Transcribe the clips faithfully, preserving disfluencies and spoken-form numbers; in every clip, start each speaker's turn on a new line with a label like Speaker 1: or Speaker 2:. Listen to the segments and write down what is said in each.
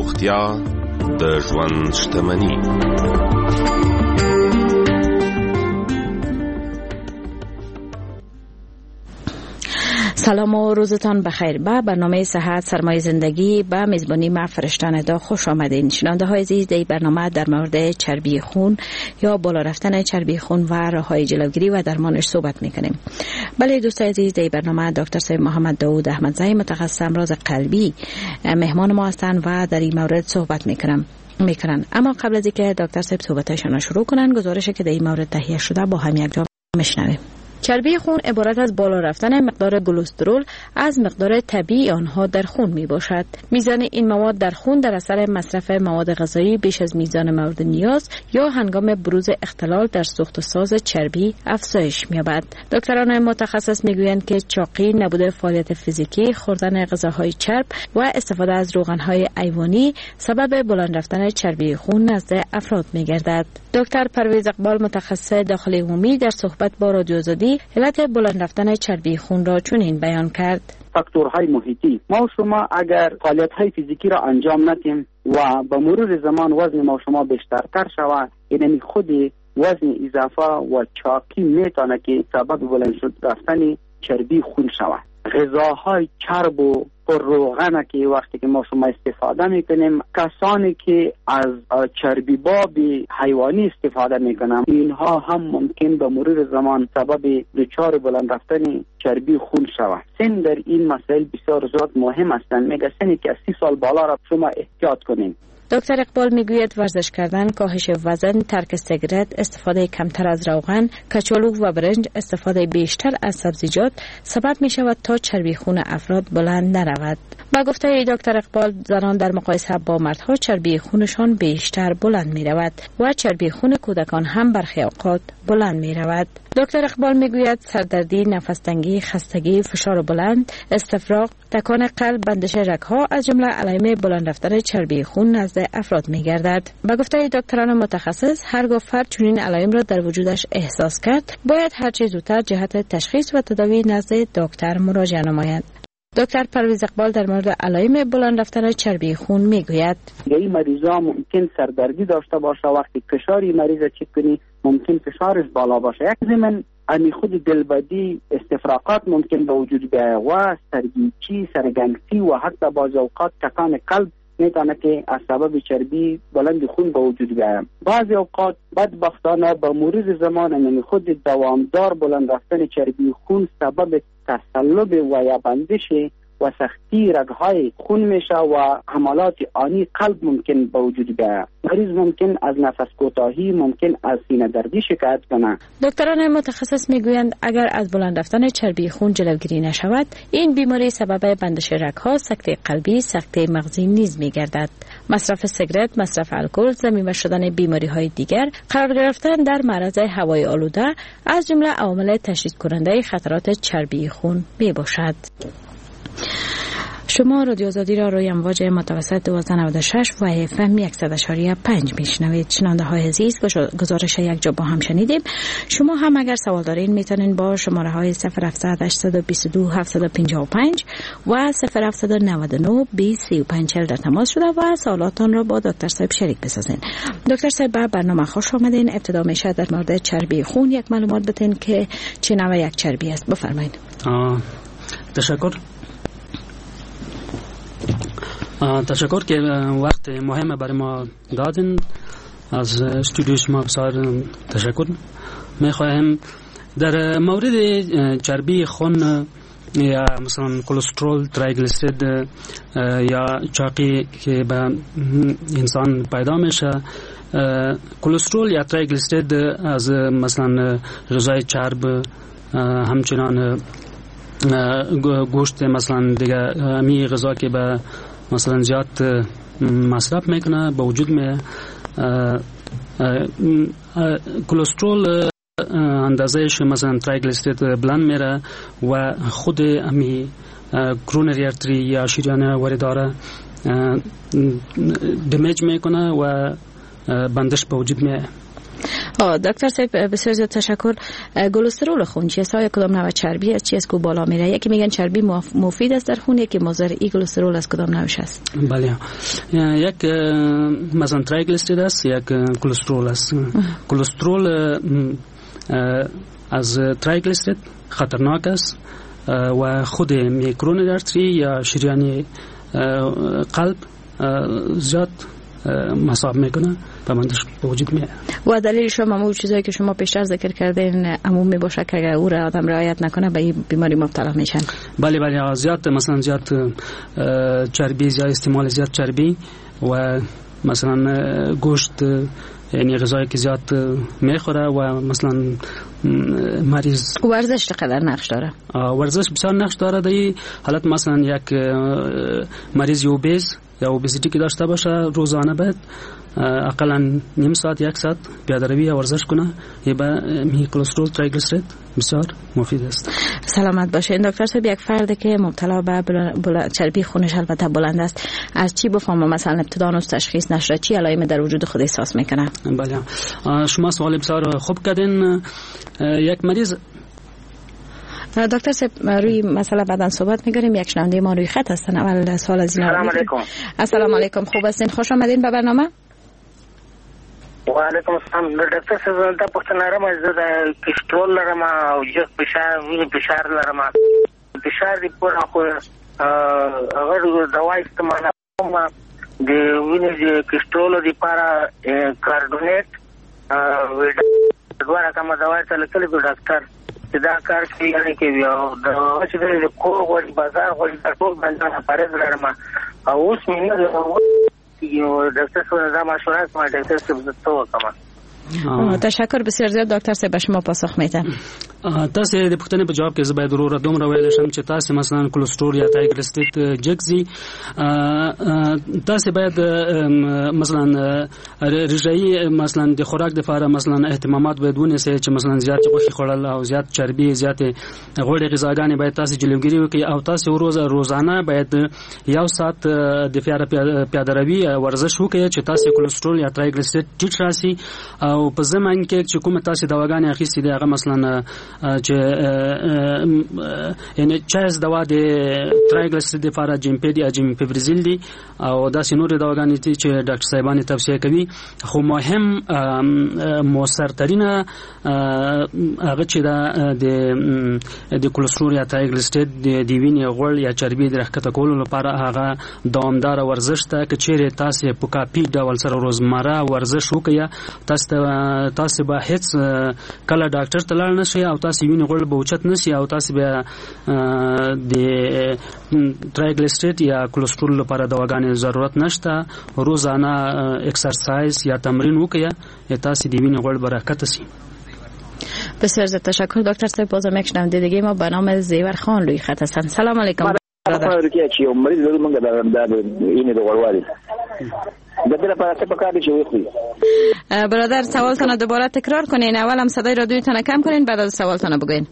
Speaker 1: روغتیا د ژوند شتمني.
Speaker 2: سلام و روزتان بخیر. به برنامه صحت سرمایه زندگی به میزبانی ما فرشتان دا خوش آمدین. شنونده های عزیز، در برنامه در مورد چربی خون یا بالا رفتن چربی خون و راههای جلوگیری و درمانش صحبت میکنیم. بله دوستان عزیز، در برنامه دکتر صاحب محمد داوود احمدزی متخصص امراض قلبی مهمان ما هستند و در این مورد صحبت میکنم میکنن. اما قبل از اینکه دکتر صاحب صحبتشون رو شروع کنن، گزارشی که در این مورد تهیه شده با هم یک جا میشنویم. چربی خون عبارت از بالا رفتن مقدار کلسترول از مقدار طبیعی آنها در خون می باشد. میزان این مواد در خون در اثر مصرف مواد غذایی بیش از میزان مورد نیاز یا هنگام بروز اختلال در سوخت و ساز چربی افزایش می‌یابد. دکتران متخصص میگویند که چاقی، نبود فعالیت فیزیکی، خوردن غذاهای چرب و استفاده از روغن‌های حیوانی سبب بلند رفتن چربی خون نزد افراد می‌گردد. دکتر پرویز اقبال متخصص داخلی عمومی در صحبت با رادیو آزادی علت بلند رفتن چربی خون را چنین بیان کرد:
Speaker 3: فاکتورهای محیطی. ما و شما اگر فعالیت‌های فیزیکی را انجام ندیم و به مرور زمان وزن ما و شما بیشترتر شود، یعنی خود وزن اضافه و چاقی میتونه که سبب بلند شد رفتن چربی خون شود. غذاهای چرب و روغن که وقتی که ما شما استفاده میکنیم، کسانی که از چربی باب حیوانی استفاده میکنن، اینها هم ممکن به مرور زمان سبب دچار بلند رفتن چربی خون شود. سن در این مسائل بسیار زیاد مهم هستند. میگه سنی که از سی سال بالا را شما احتیاط کنیم.
Speaker 2: دکتر اقبال میگوید ورزش کردن، کاهش وزن، ترک سیگارت، استفاده کمتر از روغن، کچالو و برنج، استفاده بیشتر از سبزیجات سبب می شود تا چربی خون افراد بلند نرود. با گفته دکتر اقبال، زنان در مقایسه با مردها چربی خونشان بیشتر بلند می رود و چربی خون کودکان هم برخی اوقات بلند می رود. دکتر اقبال میگوید سردردی، نفس‌تنگی، خستگی، فشار بلند، استفراغ، تکان قلب، بندش رگ‌ها از جمله علائم بلند رفتن چربی خون نزد افراد می‌گردد. با گفته دکتران متخصص، هرگاه فرد چنین علائم را در وجودش احساس کرد، باید هر چه زودتر جهت تشخیص و تداوی نزد دکتر مراجعه نماید. دکتر پرویز اقبال در مورد علائم بلند رفتن چربی خون میگوید:
Speaker 3: این مریضا ممکن سردردی داشته باشه، وقتی فشاری مریض چک کنی ممکن فشارش بالا باشه. یک زمین امی خود دلبدی، استفراغات ممکن به وجود بیاید و سرگیچی، سرگنگسی و حتی بعض اوقات تکان قلب میتونه که از سبب چربی بلند خون به وجود بیاید. بعضی اوقات بدبختانه به مرور زمان امی خود دوامدار بلند رفتن چربی خون سبب تصلب و یا بندش و سختی رگ‌های خون میشه و حملات آنی قلب ممکن به وجود بیاید. مریض ممکن از نفس کوتاهی، ممکن از سینه دردی شکایت کنه.
Speaker 2: دکتران متخصص میگویند اگر از بلند رفتن چربی خون جلوگیری نشود، این بیماری سبب بندش رگ‌ها، سکته قلبی، سکته مغزی نیز میگردد. مصرف سیگارت، مصرف الکل، ضمیمه شدن بیماری‌های دیگر، قرار گرفتن در معرض هوای آلوده از جمله عوامل تشدید کننده خطرات چربی خون میباشد. شما رادیو آزادی را روی امواج متوسط دویست و نود و شش و اف ام صد و چهار و پنج میشنوید. شنونده های عزیز، گزارش یک جا با هم شنیدیم. شما هم اگر سوال دارین میتونین با شماره های صفر هفتصد هشتصد و بیست و دو هفتصد و پنجاه و پنج و صفر هفتصد و نود و نه بیست سی و پنج چهل در تماس شده و سوالاتان را با دکتر صاحب شریک بسازین. دکتر صاحب، به برنامه خوش آمدین. ابتدا میشه در مورد چربی خون یک معلومات بدین که چه نوع یک چربی است. بفرمایید.
Speaker 4: تشکر. تشکر که وقت مهم برای ما دادین. از استودیو شما بسیار تشکر میخواهم. در مورد چربی خون یا مثلا کلسترول، تریگلیسیرید یا چاقی که به انسان پیدا میشه، کلسترول یا تریگلیسیرید از مثلا غذای چرب، همچنان گوشت مثلا دیگه، می غذا که به مثلا زیاد مصرف میکنه به وجود می کلسترول اندازهش مثلا تریگلیسیرید بلند میره و خود امی کرونری ارتری یا شریان وریداره دمیج میکنه و بندش به وجود میاد.
Speaker 2: دکتر صاحب بسیار زیاد تشکر. کلسترول خون چیست؟ های کدام نوع چربی است؟ چی است که بالا میره؟ یکی میگن چربی مفید است در خون، یکی مضر. ای کلسترول از کدام نوعش است؟
Speaker 4: بله، یک مثلا تریگلیسیرید است، یک کلسترول است. کلسترول از تریگلیسیرید خطرناک است و خود میکرونری آرتری یا شریان قلب زیاد مصاب میکنه و مندش به وجود میاد.
Speaker 2: و دلیل شما همون چیزایی که شما پیشتر ذکر کردین عمومی باشه که اگر او را آدم رعایت نکنه به این بیماری مبتلا میشن؟
Speaker 4: بله بله، زیاد مثلا زیاد چربی، زیاد استعمال زیاد چربی و مثلا گوشت، یعنی غذایی که زیاد میخوره و مثلا مریض.
Speaker 2: ورزش چقدر نقش داره؟
Speaker 4: ورزش بسیار نقش داره. در این حالت مثلا یک مریض اوبیز یا اوبیزیتی که داشته باشه روزانه باید اقلا نیم ساعت یک ساعت پیاده‌روی یا ورزش کنه. یه به می کلسترول تریگلیسیرید بسیار مفید است.
Speaker 2: سلامت باشین دکتر صاحب. یک فرد که مبتلا به بل... چربی خونش البته بلند است، از چی بفهمه مثلا ابتدا هنوز تشخیص نشده چی علائمی در وجود خود احساس میکنه؟
Speaker 4: بله، شما سوال بسیار خوب کردین. یک مریض
Speaker 2: دکتر صاحب روی مسئله بعداً صحبت می‌کنیم. یک شنونده ما روی خط هستن. اول سوال از اینا.
Speaker 5: سلام علیکم.
Speaker 2: السلام علیکم، خوب هستین؟ خوش آمدین به برنامه.
Speaker 5: و علیکم السلام. دکتر صاحب دا پوښتنه لرم، زه د کلسترول لرم او د فشار وینې فشار لرم. فشار دی پر خو هغه دوا استعمال کوم د وینې د کلسترول لپاره کارډونیټ دوه کومه دوا ته لیکلي د ډاکټر دا کار کوي چې یو د چې د کور غوړي بازار غوړي د ټول باندې پرېز لرم او اوس مې نه یو ډاکټر سره دا مشوره کوم ډاکټر څه تو کوم.
Speaker 2: تشکر بسیار زیاد دکتر صاحب، به شما پاسخ میدم.
Speaker 4: تاسو د پوښتنې په جواب کې زه باید ورور دومره ویل شم چې تاسو مثلا کلسترول یا تریګلیسیرید جګزي، تاسو باید مثلا رژایي مثلا د خوراک لپاره مثلا اهتمامات باید ونیسئ چې مثلا زیات غوښه خوړل او زیات چربي، زیات غوړي غذاګانې باید تاسو جلوګیری وکړئ او تاسو روز روزانه باید یو ساعت د پیاده‌روي ورزش وکړئ چې تاسو کلسترول یا تریګلیسیرید ټیټ راسي. او په زمانه کې چې کومه تاسو دواګانې اخیستې دي هغه مثلا چې یعنی چاز دوا د تریګلیسیرید لپاره جیمپیډ یا جیمپیبرزیل دي او داسې نور دواګانې دي چې ډاکټر صاحبان توصیه کوي. خو مهم موثرترینه هغه چې د د کلسترول یا تریګلیسیرید د وینې غوړ یا چربي د راښکته کولو لپاره هغه دوامدار ورزش ته که چیرې تاسو په کافي ډول سره روزمره ورزش وکړئ، تاسو تاسو به هیڅ کله ډاکټر ته لاړ نشئ او تاسو وینې غوړ به اوچت نشي او تاسو به د تریګلیسیرید یا کلسترول لپاره دواګانې ضرورت نشته. روزانه اکسرسایز یا تمرین وکړئ، تاسو د وینې غوړ به راښکته شي.
Speaker 2: بسیار زیاد تشکر دکتر صاحب. بازم یک شنونده دیگه ما به نام زیور خان روی خط هستن. سلام علیکم.
Speaker 6: برادر چې یو مریض له موږ د اینې د غوړوالي د دې لپاره څه پکار دي چې وخوري؟
Speaker 2: برادر سوالتون دوباره تکرار کنین. اول هم صدای رادیوتون کم کنین، بعد از سوالتون بگوین.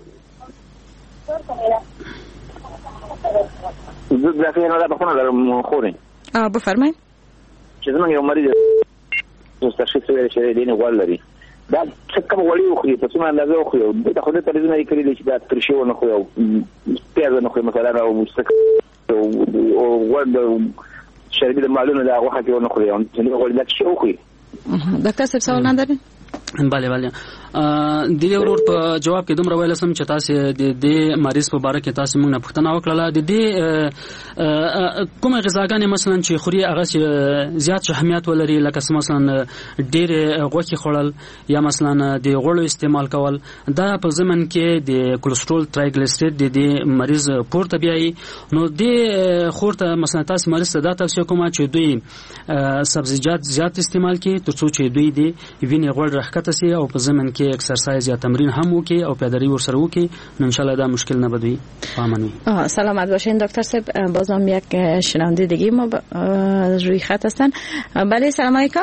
Speaker 6: زه دغه نه د بخونه لرم خورین.
Speaker 2: اه بفرمایئ.
Speaker 6: چې زموږ یو مریض مستشفى سوي چې دینه غوړ لري دا څه کوم وړي وخوري په څومره اندازه وخوري دا خو دې په لزمه یې کړی چې دا ترشیو نه خو یو پیاز نه خو مثلا او مستک او ورد شربي د معلومه دا غوښه کې نه خوري او چې غوړ دا څه وخوري.
Speaker 2: ډاکټر صاحب سوال نه لري؟
Speaker 4: بله بله د دې ورور په جواب کې دومره ویل سم چې تاسو د دې مریض په اړه کې تاسو موږ نه پوښتنه وکړه د دې کومه غذاګانې مثلا چې خوري هغه زیات اهمیت ولري، لکه مثلا ډېر غوښه خوړل یا مثلا د غوړو استعمال کول. دا په ضمن کې د کلسترول تریګلیسیرید د دې مریض پورته بیاي. نو د خورته مثلا تاسو مریض ته دا توصیه کوم چې دوی سبزیجات زیات استعمال کړي ترڅو چې دوی د وینې غوړ راښکته شي او په ضمن کې اکسرسایز یا تمرین هم وکړي او پیاده‌روی ورسره وکړي. نو ان شاء الله دا مشکل نه بدوي. پامنوي.
Speaker 2: سلامت باشین دکتر صاحب. بازم یک شنونده دیگه ما روی خط هستن. بله سلام علیکم.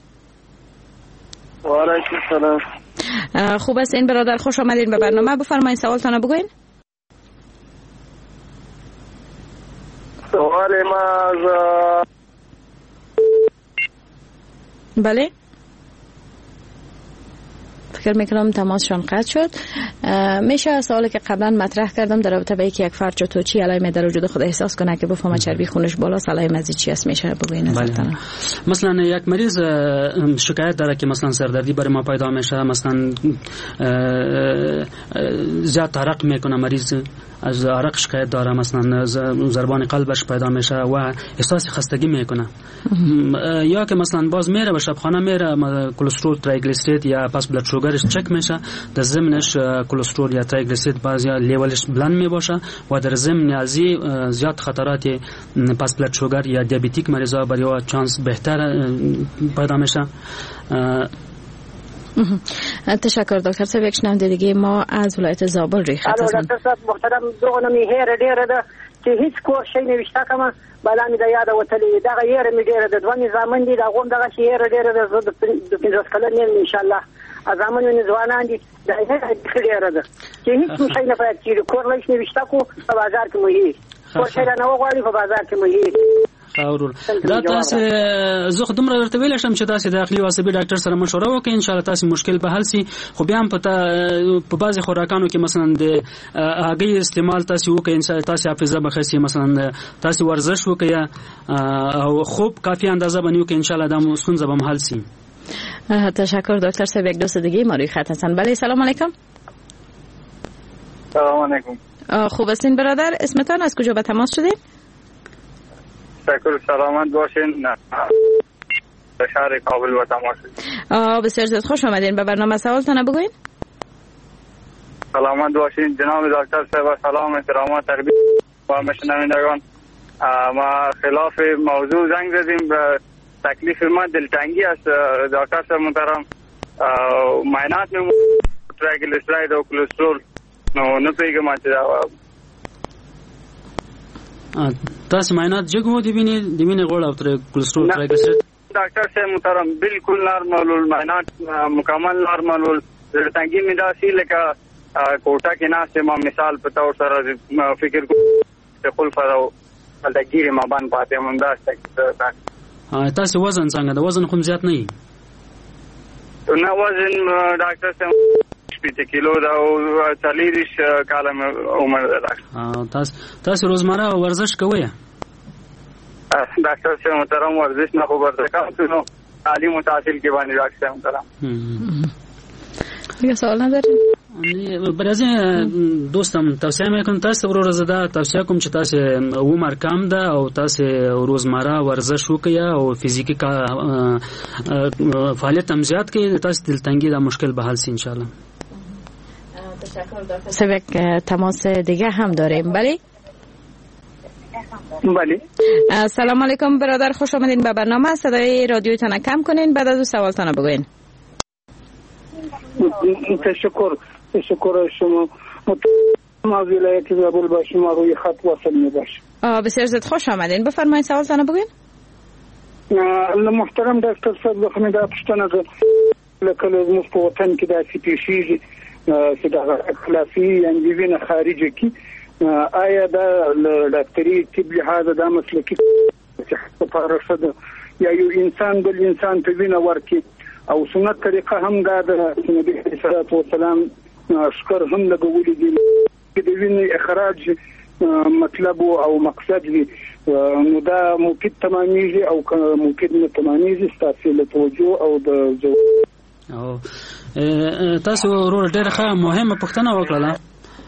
Speaker 5: و علیکم السلام.
Speaker 2: خوب هستین برادر؟ خوش آمدین به برنامه. بفرمایید سوالتون بگوین.
Speaker 5: سوال ما
Speaker 2: بله فکر میکنم تماسشان قطع شد. میشه سوالی که قبلا مطرح کردم در رابطه با اینکه یک فرد چطور چی علائم در وجود خود احساس کنه که بفهمه چربی خونش بالاست، علائم از چی است میشه بگوین نظرتان؟
Speaker 4: مثلا یک مریض شکایت داره که مثلا سردردی برای ما پیدا میشه، مثلا زیاد عرق میکنه، مریض از عرق شکایت داره، مثلا ضربان قلبش پیدا میشه و احساس خستگی میکنه، یا که مثلا باز میره به شبخانه میره کلسترول تریگلیسیرید یا پس بلد شوگرش چک میشه، در ضمنش کلسترول یا تریگلیسیرید بعضی لیولش بلند میباشه و در ضمن ازی زیاد خطرات پس بلد شوگر یا دیابتیک مریضا برای چانس بهتر پیدا میشه.
Speaker 2: تشکر دکتر صاحب. یک شنونده دیگه ما از ولایت زابل روی خط هستن.
Speaker 7: دکتر صاحب محترم دغه می هیر ډیره ده چې هیڅ کور شي نوښته کما بالا می د یاد وتلې دغه هیر می ډیره ده، دوه نظامن دي دغه دغه شي هیر ډیره ده، زه د پنځوس کلن یم ان شاء الله ازامن نو ځوانان دي د هیر ډیره ده چې هیڅ شي نه پاتې چې کور لښ نوښته کو په بازار کې مو هی کور شي نه وغواړي په بازار کې مو هی
Speaker 4: اورول دا تاسو زه خدوم را ورته ویل شم چې تاسو داخلي او عصبي ډاکټر سره مشوره وکړئ، ان شاء الله تاسو مشکل به حل شي. خو بیا هم پته په بعضي خوراکانو کې مثلا د هغې استعمال تاسو وکړئ، ان شاء الله تاسو حافظه به خسي، مثلا تاسو ورزش وکړئ او خوب کافي اندازه باندې وکړئ، ان شاء الله دا ستونزه به حل شي.
Speaker 2: تشکر دکتر صاحب. یک دوست دیگه ما روی خط هستن. بله سلام علیکم.
Speaker 8: سلام علیکم.
Speaker 2: خوب هستین برادر؟ اسمتان از کجا به تماس شدین؟
Speaker 8: تشکر، سلامت باشین. به شهر کابل و تماس شدین.
Speaker 2: بسیار زیاد خوش آمدین. به برنامه سوالتان بگوین.
Speaker 8: سلامت باشین جناب دکتر صاحب. سلام احترامات تقدیم و مشنوندگان. ما خلاف موضوع زنگ زدیم. به تکلیف ما دلتنگی است دکتر صاحب محترم. معاینات می تریگلیسیرید و کلسترول نو نه پیګم چې
Speaker 4: تاسو معاینات جګو دی ویني دی ویني غوړ او تر کلسترول تریگلیسیرید
Speaker 8: ډاکټر صاحب محترم بالکل نارمل المعاینات مکمل نارمل دلتنگی می داسي لکه کوټه کې ناس ما مثال په تور سره فکر کو خپل فرو الګيري ما باندې پاتې مونږ داسته
Speaker 4: تاسو وزن څنګه د وزن کوم زیات نه وي؟
Speaker 8: نه وزن ډاکټر صاحب شپږ کیلو دا او څلوریش کاله عمر ده.
Speaker 4: تاسو تاسو روزمره ورزش کوئ؟
Speaker 8: ډاکټر صاحب محترم ورزش نه خو ورته کوم نو تعلیم او تحصیل کې باندې ډاکټر صاحب محترم.
Speaker 2: یو سوال ندارین؟
Speaker 4: برازي دوستم توصيه میکنم تاسو ورو زده توصيه کوم چې تاسو عمر کم ده او تاسو روزمره ورزش وکړئ او فزیکی کا فعالیت هم زیات کړئ، تاسو دلتنگی دا مشکل به حل شي ان شاء الله.
Speaker 2: تشکر. سبک تماس دیگه هم داریم. بله
Speaker 8: بله.
Speaker 2: سلام علیکم برادر، خوش آمدین به برنامه. صدای رادیوتان کم کنین بعد از سوالتان بگوین.
Speaker 7: تشکر تشکر شما. از ولایت زابل با شما روی خط وصل می باشم.
Speaker 2: بسیار زیاد خوش آمدین. بفرمایید سوالتان بگوین.
Speaker 7: محترم دکتر صاحب بخنه دا پښتنه ده لکه زموږ په وطن کې داسې پیښیږي چې دغه خلافي یعنې وینه خارجه کې آیا دا له ډاکټري طب لحاظه دا مسلکي صحت لپاره ښه ده یا یو انسان بل انسان ته وینه ورکړي او سنت طریقه هم دا ده چې نبي علیه الصلاة والسلام شکر هم لګولي دي د وینې اخراج مطلب او مقصد وي نو دا ممکن تمامېږي او ممکن نه تمامېږي ستاسو له توجه او د
Speaker 4: او تاسو ورور ډېر ښه مهمه پوښتنه وکړه.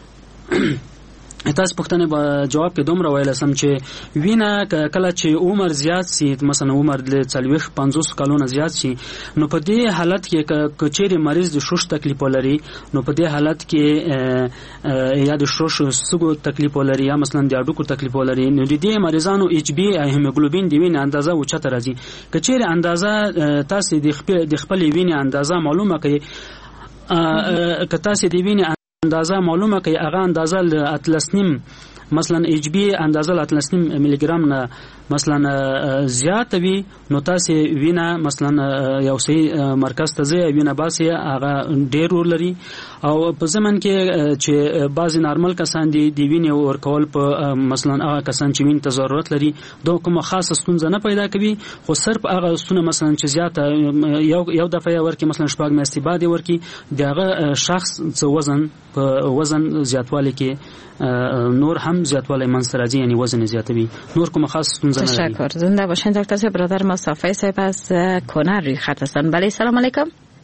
Speaker 4: تاسو پوښتنه به جواب کې دومره ویل سم چې وینه کله چې عمر زیات شي، مثلا عمر له څلوېښت پنځوس کلونو زیات شي، نو په دې حالت کې کچېرې مریض د شوش تکلیف ولري، نو په دې حالت کې یا د شوش سګو تکلیف ولري یا مثلا د اډوکو تکلیف ولري، نو د دې مریضانو ایچ بی هیموګلوبین د وینې اندازه اوچته راځي. کچېرې اندازه تاسو د خپل د خپل وینې اندازه معلومه کړئ، که تاسو د وینې اندازه معلومه کوي هغه اندازه اتلس نیم مثلا ایچ بی اندازه اتلس نیم میلی ګرام نه مثلا زیات وي نو تاسو وینه مثلا یو سي مرکز ته ځي وینه باسي هغه ډېر ورلري او په زمن کې چې بعضی نارمل کسان دي دی وینه ورکول په مثلا هغه کسان چې وین ته ضرورت لري دوه کومه خاصه ستونزه نه پیدا کوي خو صرف هغه ستونه مثلا چې زیات یو یو دفعه ورکی مثلا شپږ میاشتې بعد ورکی دغه شخص څه وزن په وزن زیاتوالی کې نور هم زیاتوالی منځ راځي یعنی وزن زیاتوي نور کومه خاص ستونزه نه لري.
Speaker 2: تشکر. زنده باشین دکتر صاحب. برادر مصطفی صاحب از کنر روی خط هستند. بله سلام علیکم.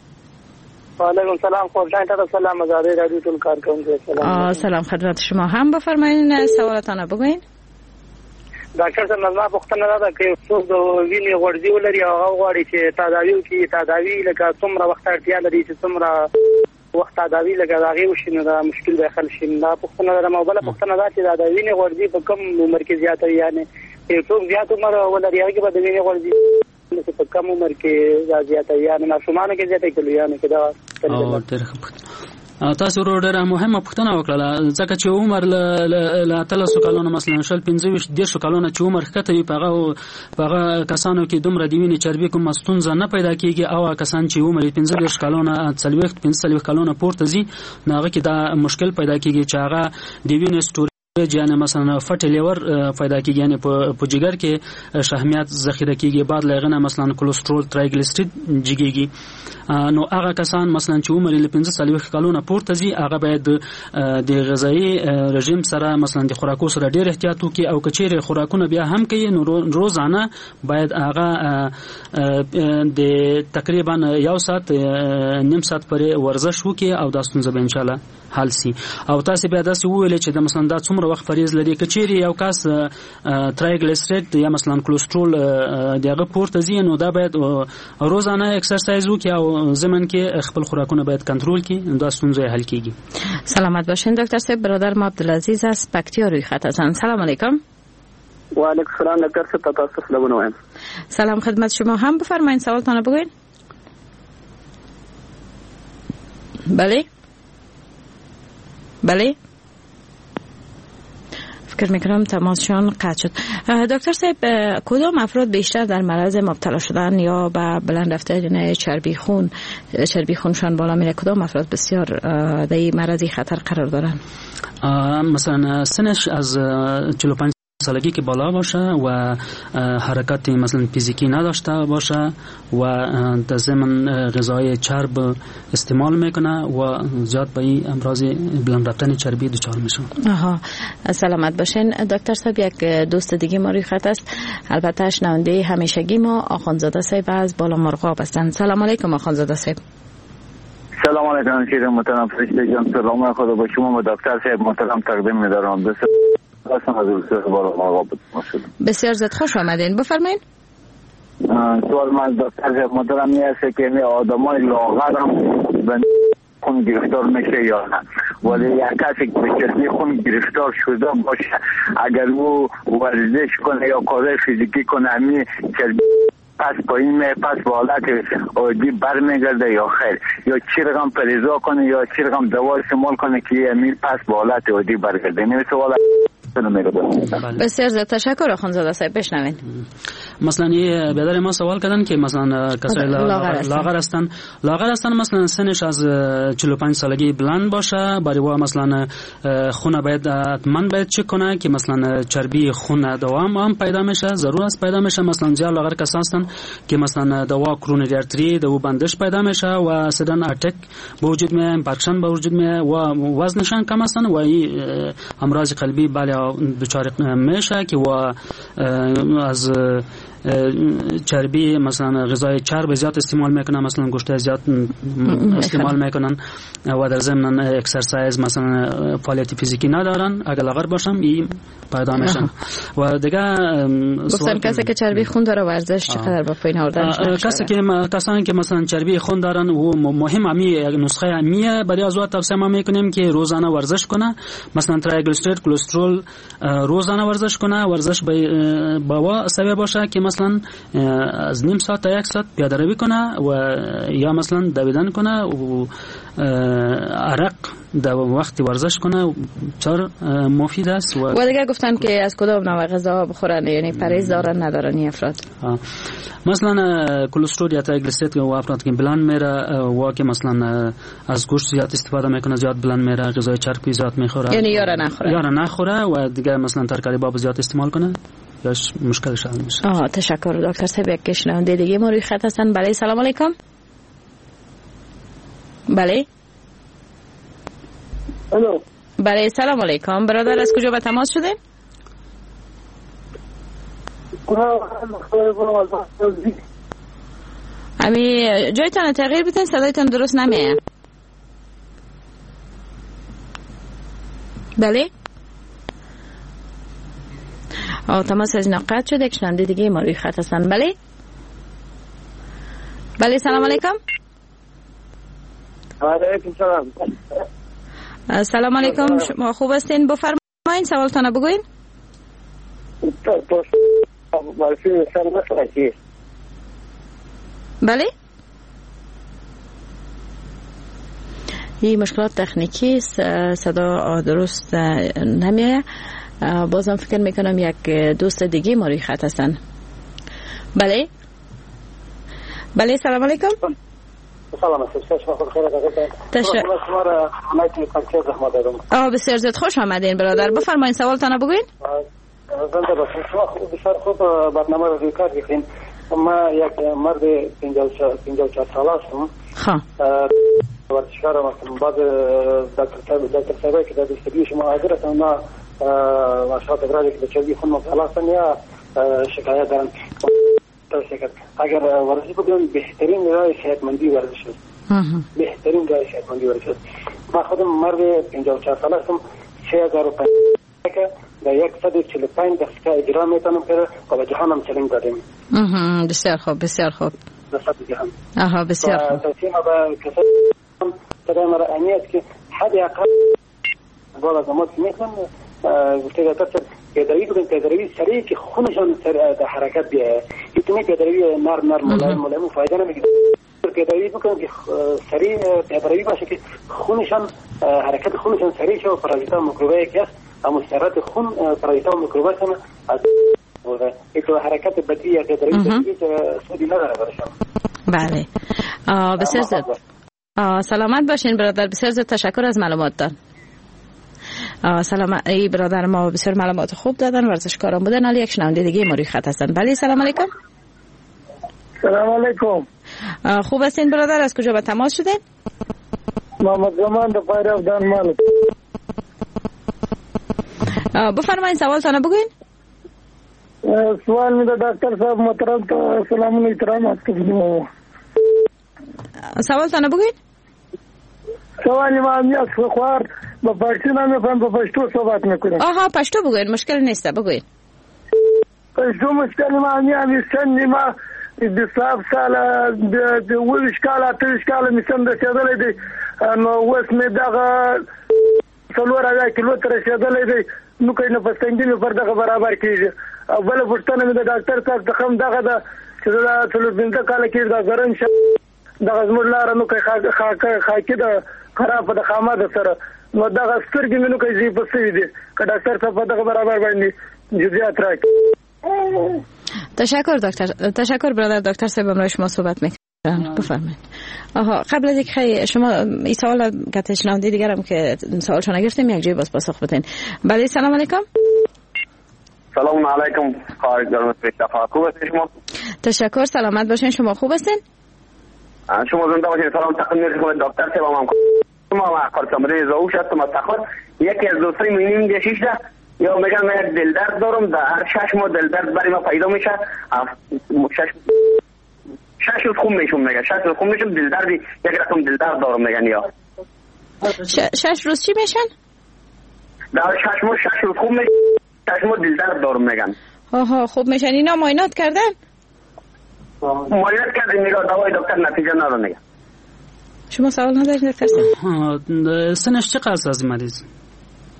Speaker 9: و علیکم سلام. خورشید تا سلام آزادی رادیو تون کار کوم.
Speaker 2: سلام. سلام خدمت شما. هم بفرمایید سوالاتونه بگوین.
Speaker 9: ډاکټر صاحب نظم پوښتنه ده چې څوک د وینې غوړځي ولري او هغه غواړي چې تداوی وکړي تداوی لکه څومره وخت اړتیا لري چې څومره وخت تداوی لکه هغه وشي نو دا مشکل به حل شي. دا پوښتنه ده. مو بل پوښتنه ده چې د وینې غوړځي په کوم عمر کې زیاته وي یعنی څوک زیات عمر ولري هغه به د وینې غوړځي په کوم عمر کې زیاته وي یعنی ماشومان کې زیاته کوي یعنی کې دا
Speaker 4: او ترخه تاسو ورو ډېره مهمه پوښتنه وکړه ځکه چې عمر له اتلسو کلونو مثلا شل پنځه ویشت دېرشو کلونو چې عمر ښکته وي په هغه په هغه کسانو کې دومره د وینې چربي کومه ستونزه نه پیدا کېږي او کسان چې عمر یې پنځه دېرش کلونه څلوېښت پنځه څلوېښت کلونه پورته ځي نو هغه کې دا مشکل پیدا کېږي چې هغه د وینې سټوري یعنی مثلا فټ لیور پیدا کیږي یعنی په جګر کې شحمیات ذخیره کیږي بعد لغنه مثلا کولېسترول ترایګلیسیرید جګیږي نو هغه کسان مثلا چې عمر یې پنځه څلوېښت کلونه پورته ځي هغه باید د غذایی رژیم سره مثلا د خوراکو سره ډېر احتیاط وکړي او کچېره خوراکونه بیا هم کوي نو روزانه باید هغه د تقریبا یو ساعت نیم ساعت پرې ورزش وکړي او دا ستونزه به ان شاء الله حل شي. او تاسو بیا داسې وویل چې د مثلا دا څومره وخت فریض لري کچېره یو کس ترایګلیسیرید یا مثلا کولېسترول دغه پورته ځي نو دا باید روزانه ایکسرسایز وکړي او زمن کې خپل خوراکونه باید کنټرول کړي دا ستونزه حل کیږي.
Speaker 2: سلامت باشین دکتر صاحب. برادر ما عبدالعزیز از پکتیا روی خط هستند. سلام علیکم.
Speaker 3: و علیکم السلام دکتر صاحب. تاسو سلام وایم.
Speaker 2: سلام خدمت شما. هم بفرمایید سوالتون بگوین. بله بله فکر میکنم تماسشان قطع شد. دکتر صاحب کدام افراد بیشتر در معرض مبتلا شدن یا به بلند رفتن چربی خون چربی خونشان بالا میره؟ کدام افراد بسیار در این معرض خطر قرار دارن؟
Speaker 4: مثلا سنش از چهل و پنج سالگی که بالا باشه و حرکت مثلا فیزیکی نداشته باشه و در ضمن غذای چرب استعمال میکنه و زیاد به این امراض بلند رفتن چربی دچار میشه.
Speaker 2: آها سلامت باشین دکتر صاحب. یک دوست دیگه ما روی خط است البته شنونده همیشگی ما آخوندزاده صاحب از بالا مرغاب هستند. سلام علیکم آخوندزاده صاحب.
Speaker 6: سلام علیکم شیر محترم فرشته جان. سلام خدا با شما و دکتر صاحب محترم تقدیم می‌دارم.
Speaker 2: بسیار زد خوش آمدین. بفرمایید.
Speaker 6: سوال من دکتر محترم این است که آدمای لاغر هم به خون گرفتار میشه یا نه؟ ولی یک کسی که به چربی خون گرفتار شده باشه اگر او ورزش کنه یا کار فیزیکی کنه همین چربی پس پایین می پس به حالت عادی برمیگرده یا خیر یا چی رقم پریزا کنه یا چی رقم دوا استعمال کنه که همین پس به حالت عادی برگرده؟ این سوال
Speaker 2: بسیار زیاد تشکر آخوندزاده صاحب. بشنوین.
Speaker 4: مثلا یه برادر ما سوال کردن که مثلا کسای لاغر هستن لاغر هستن مثلا سنش از چهل و پنج سالگی بلند باشه برای وا مثلا خون باید حتما باید چک کنه که مثلا چربی خون دوام هم پیدا میشه ضرور است پیدا میشه. مثلا زیاد لاغر کسان هستن که مثلا دوا کرونری آرتری دو بندش پیدا میشه و سدن اتک به وجود میاد اینفکشن به وجود میاد و وزنشان کم هستن و امراض قلبی بالا دچار میشه که و از چربی مثلا غذای چرب زیاد استعمال میکنن مثلا گوشت زیاد استعمال میکنن و در ضمن اکسرسایز مثلا فعالیت فیزیکی ندارن اگر لاغر باشم این پیدا میشن. و دیگه
Speaker 2: گفتن کسی که چربی خون داره ورزش چقدر با پایین آوردن
Speaker 4: کسی که کسانی که مثلا چربی خون دارن و مهم امی نسخه امیه برای ازوا توصیه ما میکنیم که روزانه ورزش کنه مثلا ترایگلیسیرید کولېسترول روزانه ورزش کنه ورزش به با سبب باشه که مثلا مثلا از نیم ساعت تا یک ساعت پیاده روی کنه و یا مثلا دویدن کنه و عرق در وقت ورزش کنه چار مفید است. و,
Speaker 2: و دیگه گفتن که از کدام نوع غذا بخورن، یعنی پرهیز دارن ندارن این افراد؟
Speaker 4: مثلا کلسترول یا تریگلیسیرید و افراد که بلند میره و که مثلا از گوشت زیاد استفاده میکنه زیاد بلند میره، غذای چربی زیاد میخوره،
Speaker 2: یعنی یاره نخوره
Speaker 4: یاره نخوره و دیگه مثلا ترکاری باب زیاد استعمال کنه یاش مشکلش حل میشه.
Speaker 2: آه تشکر دکتر صاحب. یک شنونده دیگه ما روی خط هستن. بله سلام علیکم. بله
Speaker 10: الو.
Speaker 2: بله سلام علیکم برادر، از کجا به تماس شدین؟ امی جایتان تغییر بتین، صدایتان درست نمیه. بله آه تماس از نقاط شد. یک شنونده دیگه ما روی خط هستن. بله بله سلام علیکم.
Speaker 10: علیکم سلام.
Speaker 2: سلام علیکم، شما خوب هستین؟ بفرمایین سوالتان بگوین. بله این مشکلات تکنیکی، صدا درست نمیه. بازم فکر میکنم یک دوست دیگه ما روی خط هستن. بله بله سلام علیکم.
Speaker 10: سلام علیکم. شما خود خیر
Speaker 2: دادم. آه بسیار زیاد خوش آمدین برادر، بفرمایین سوالتان بگوین.
Speaker 10: زنده باشین. شما بسیار خوب برنامه رو کار کردین. ما یک مرد پنجاه و چهار ساله هستم.
Speaker 2: خب
Speaker 10: ورزشکارم هستم. بعد دکتر دکتر صاحب که در استودیو شما حاضر هستم، ما مشکلات ابراز که به چربی خون مبتلا هستن یا شکایت دارن. اگر ورزش بکنم بهترین راه صحتمندی ورزش است. بهترین راه صحتمندی ورزش است. ما خودم مرد پنجاه و چهار ساله هستم. سه هزار و پنجاه در صد و چهل و پنج دقیقه اجرا میتونم که به جهانم چلنج دادیم.
Speaker 2: بسیار خوب بسیار خوب.
Speaker 10: در سطح جهان.
Speaker 2: آها بسیار خوب.
Speaker 10: توصیه ما به کسانی برای مرا اهمیت که حد اقل بالا زمان که میکنم گفته دکتر پیاده‌روی بکنید، پیاده‌روی سریع که خونشان در حرکت بیاید. اینطوری پیاده‌روی نرم نرم ملایم ملایم فایده نمیگیره. پیاده‌روی بکنید که سریع پیاده‌روی باشه که خونشان حرکت خونشان سریع شه و پارازیتا میکروبی که است اما سرعت خون پارازیتا و میکروبات هم از بوده. اینطور حرکت بدی یا پیاده‌روی بدی سودی نداره برشان.
Speaker 2: بله بسیار زیاد سلامت باشین برادر، بسیار زیاد تشکر از معلوماتتان. سلام ای برادر ما بسیار معلومات خوب دادن، ورزشکاران بودن. حالا یک شنونده دیگه ما روی خط هستن. بله سلام علیکم.
Speaker 10: سلام علیکم.
Speaker 2: خوب هستین برادر، از کجا به تماس شدین؟
Speaker 10: محمد زمان در پایرف دانمال.
Speaker 2: بفرمایید سوالتان بگوین.
Speaker 10: سوال میده دکتر صاحب محترم تو سلام احترام کنم.
Speaker 2: سوالتان بگوین.
Speaker 10: سوالی ما میاد خوار با پشتو نمیفهم، با پشتو صحبت میکنم.
Speaker 2: آها پشتو بگوین، مشکل نیست بگوین.
Speaker 10: پشتو مشکل ما میاد سن ما بیست سال د ویش کال اتریش کال میسم د سیدلې دی نو وس می دغه څلور اویا کیلومتر رسیدلې دی نو کینه پستنګي پر دغه برابر کیږي. او بل پښتنه مې د ډاکټر صاحب د خم دغه د چې دا څلور بنده کال کې دا ګرم شه دغه زموږ لار نو کوي خاکه خاکه د خراب د خامه د سره نو دغه سترګې مې نو کوي زی پسې دي که ډاکټر صاحب دغه برابر باندې جزئیات راکړي.
Speaker 2: تشکر دکتر. تشکر برادر. دکتر صاحب امروز شما صحبت میکنم. بفرمایید. آها قبل از اینکه شما این سوال که تشنونده دیگرم که سوالشون نگرفتیم یک جای باز پاسخ بدین. بله سلام علیکم.
Speaker 6: سلام علیکم. خارج دارم پیشتفا خوب هستین شما؟
Speaker 2: تشکر سلامت باشین. شما خوب هستین؟
Speaker 6: شما زنده باشین. سلام تقدیم میکنم دکتر صاحب. هم ما کار تمرین زوج هستم از تخت یکی از دوستای مینیم گشیش ده یا میگن من دل درد دارم در هر شش ماه دل درد برای ما پیدا میشه شش شش روز خوب میشم میگن شش روز خوب میشم دل درد یک رقم دل درد دارم میگن یا
Speaker 2: شش روز چی میشن؟
Speaker 6: در شش ماه شش روز خوب میشم شش ماه دل درد دارم میگن.
Speaker 2: آها خوب میشن. اینا معاینات کردن؟
Speaker 6: معاینات کردیم میگه دوای دکتر نتیجه نداره میگه.
Speaker 2: شما سوال ندارید دکتر؟
Speaker 4: سنش چقدر است از مریض؟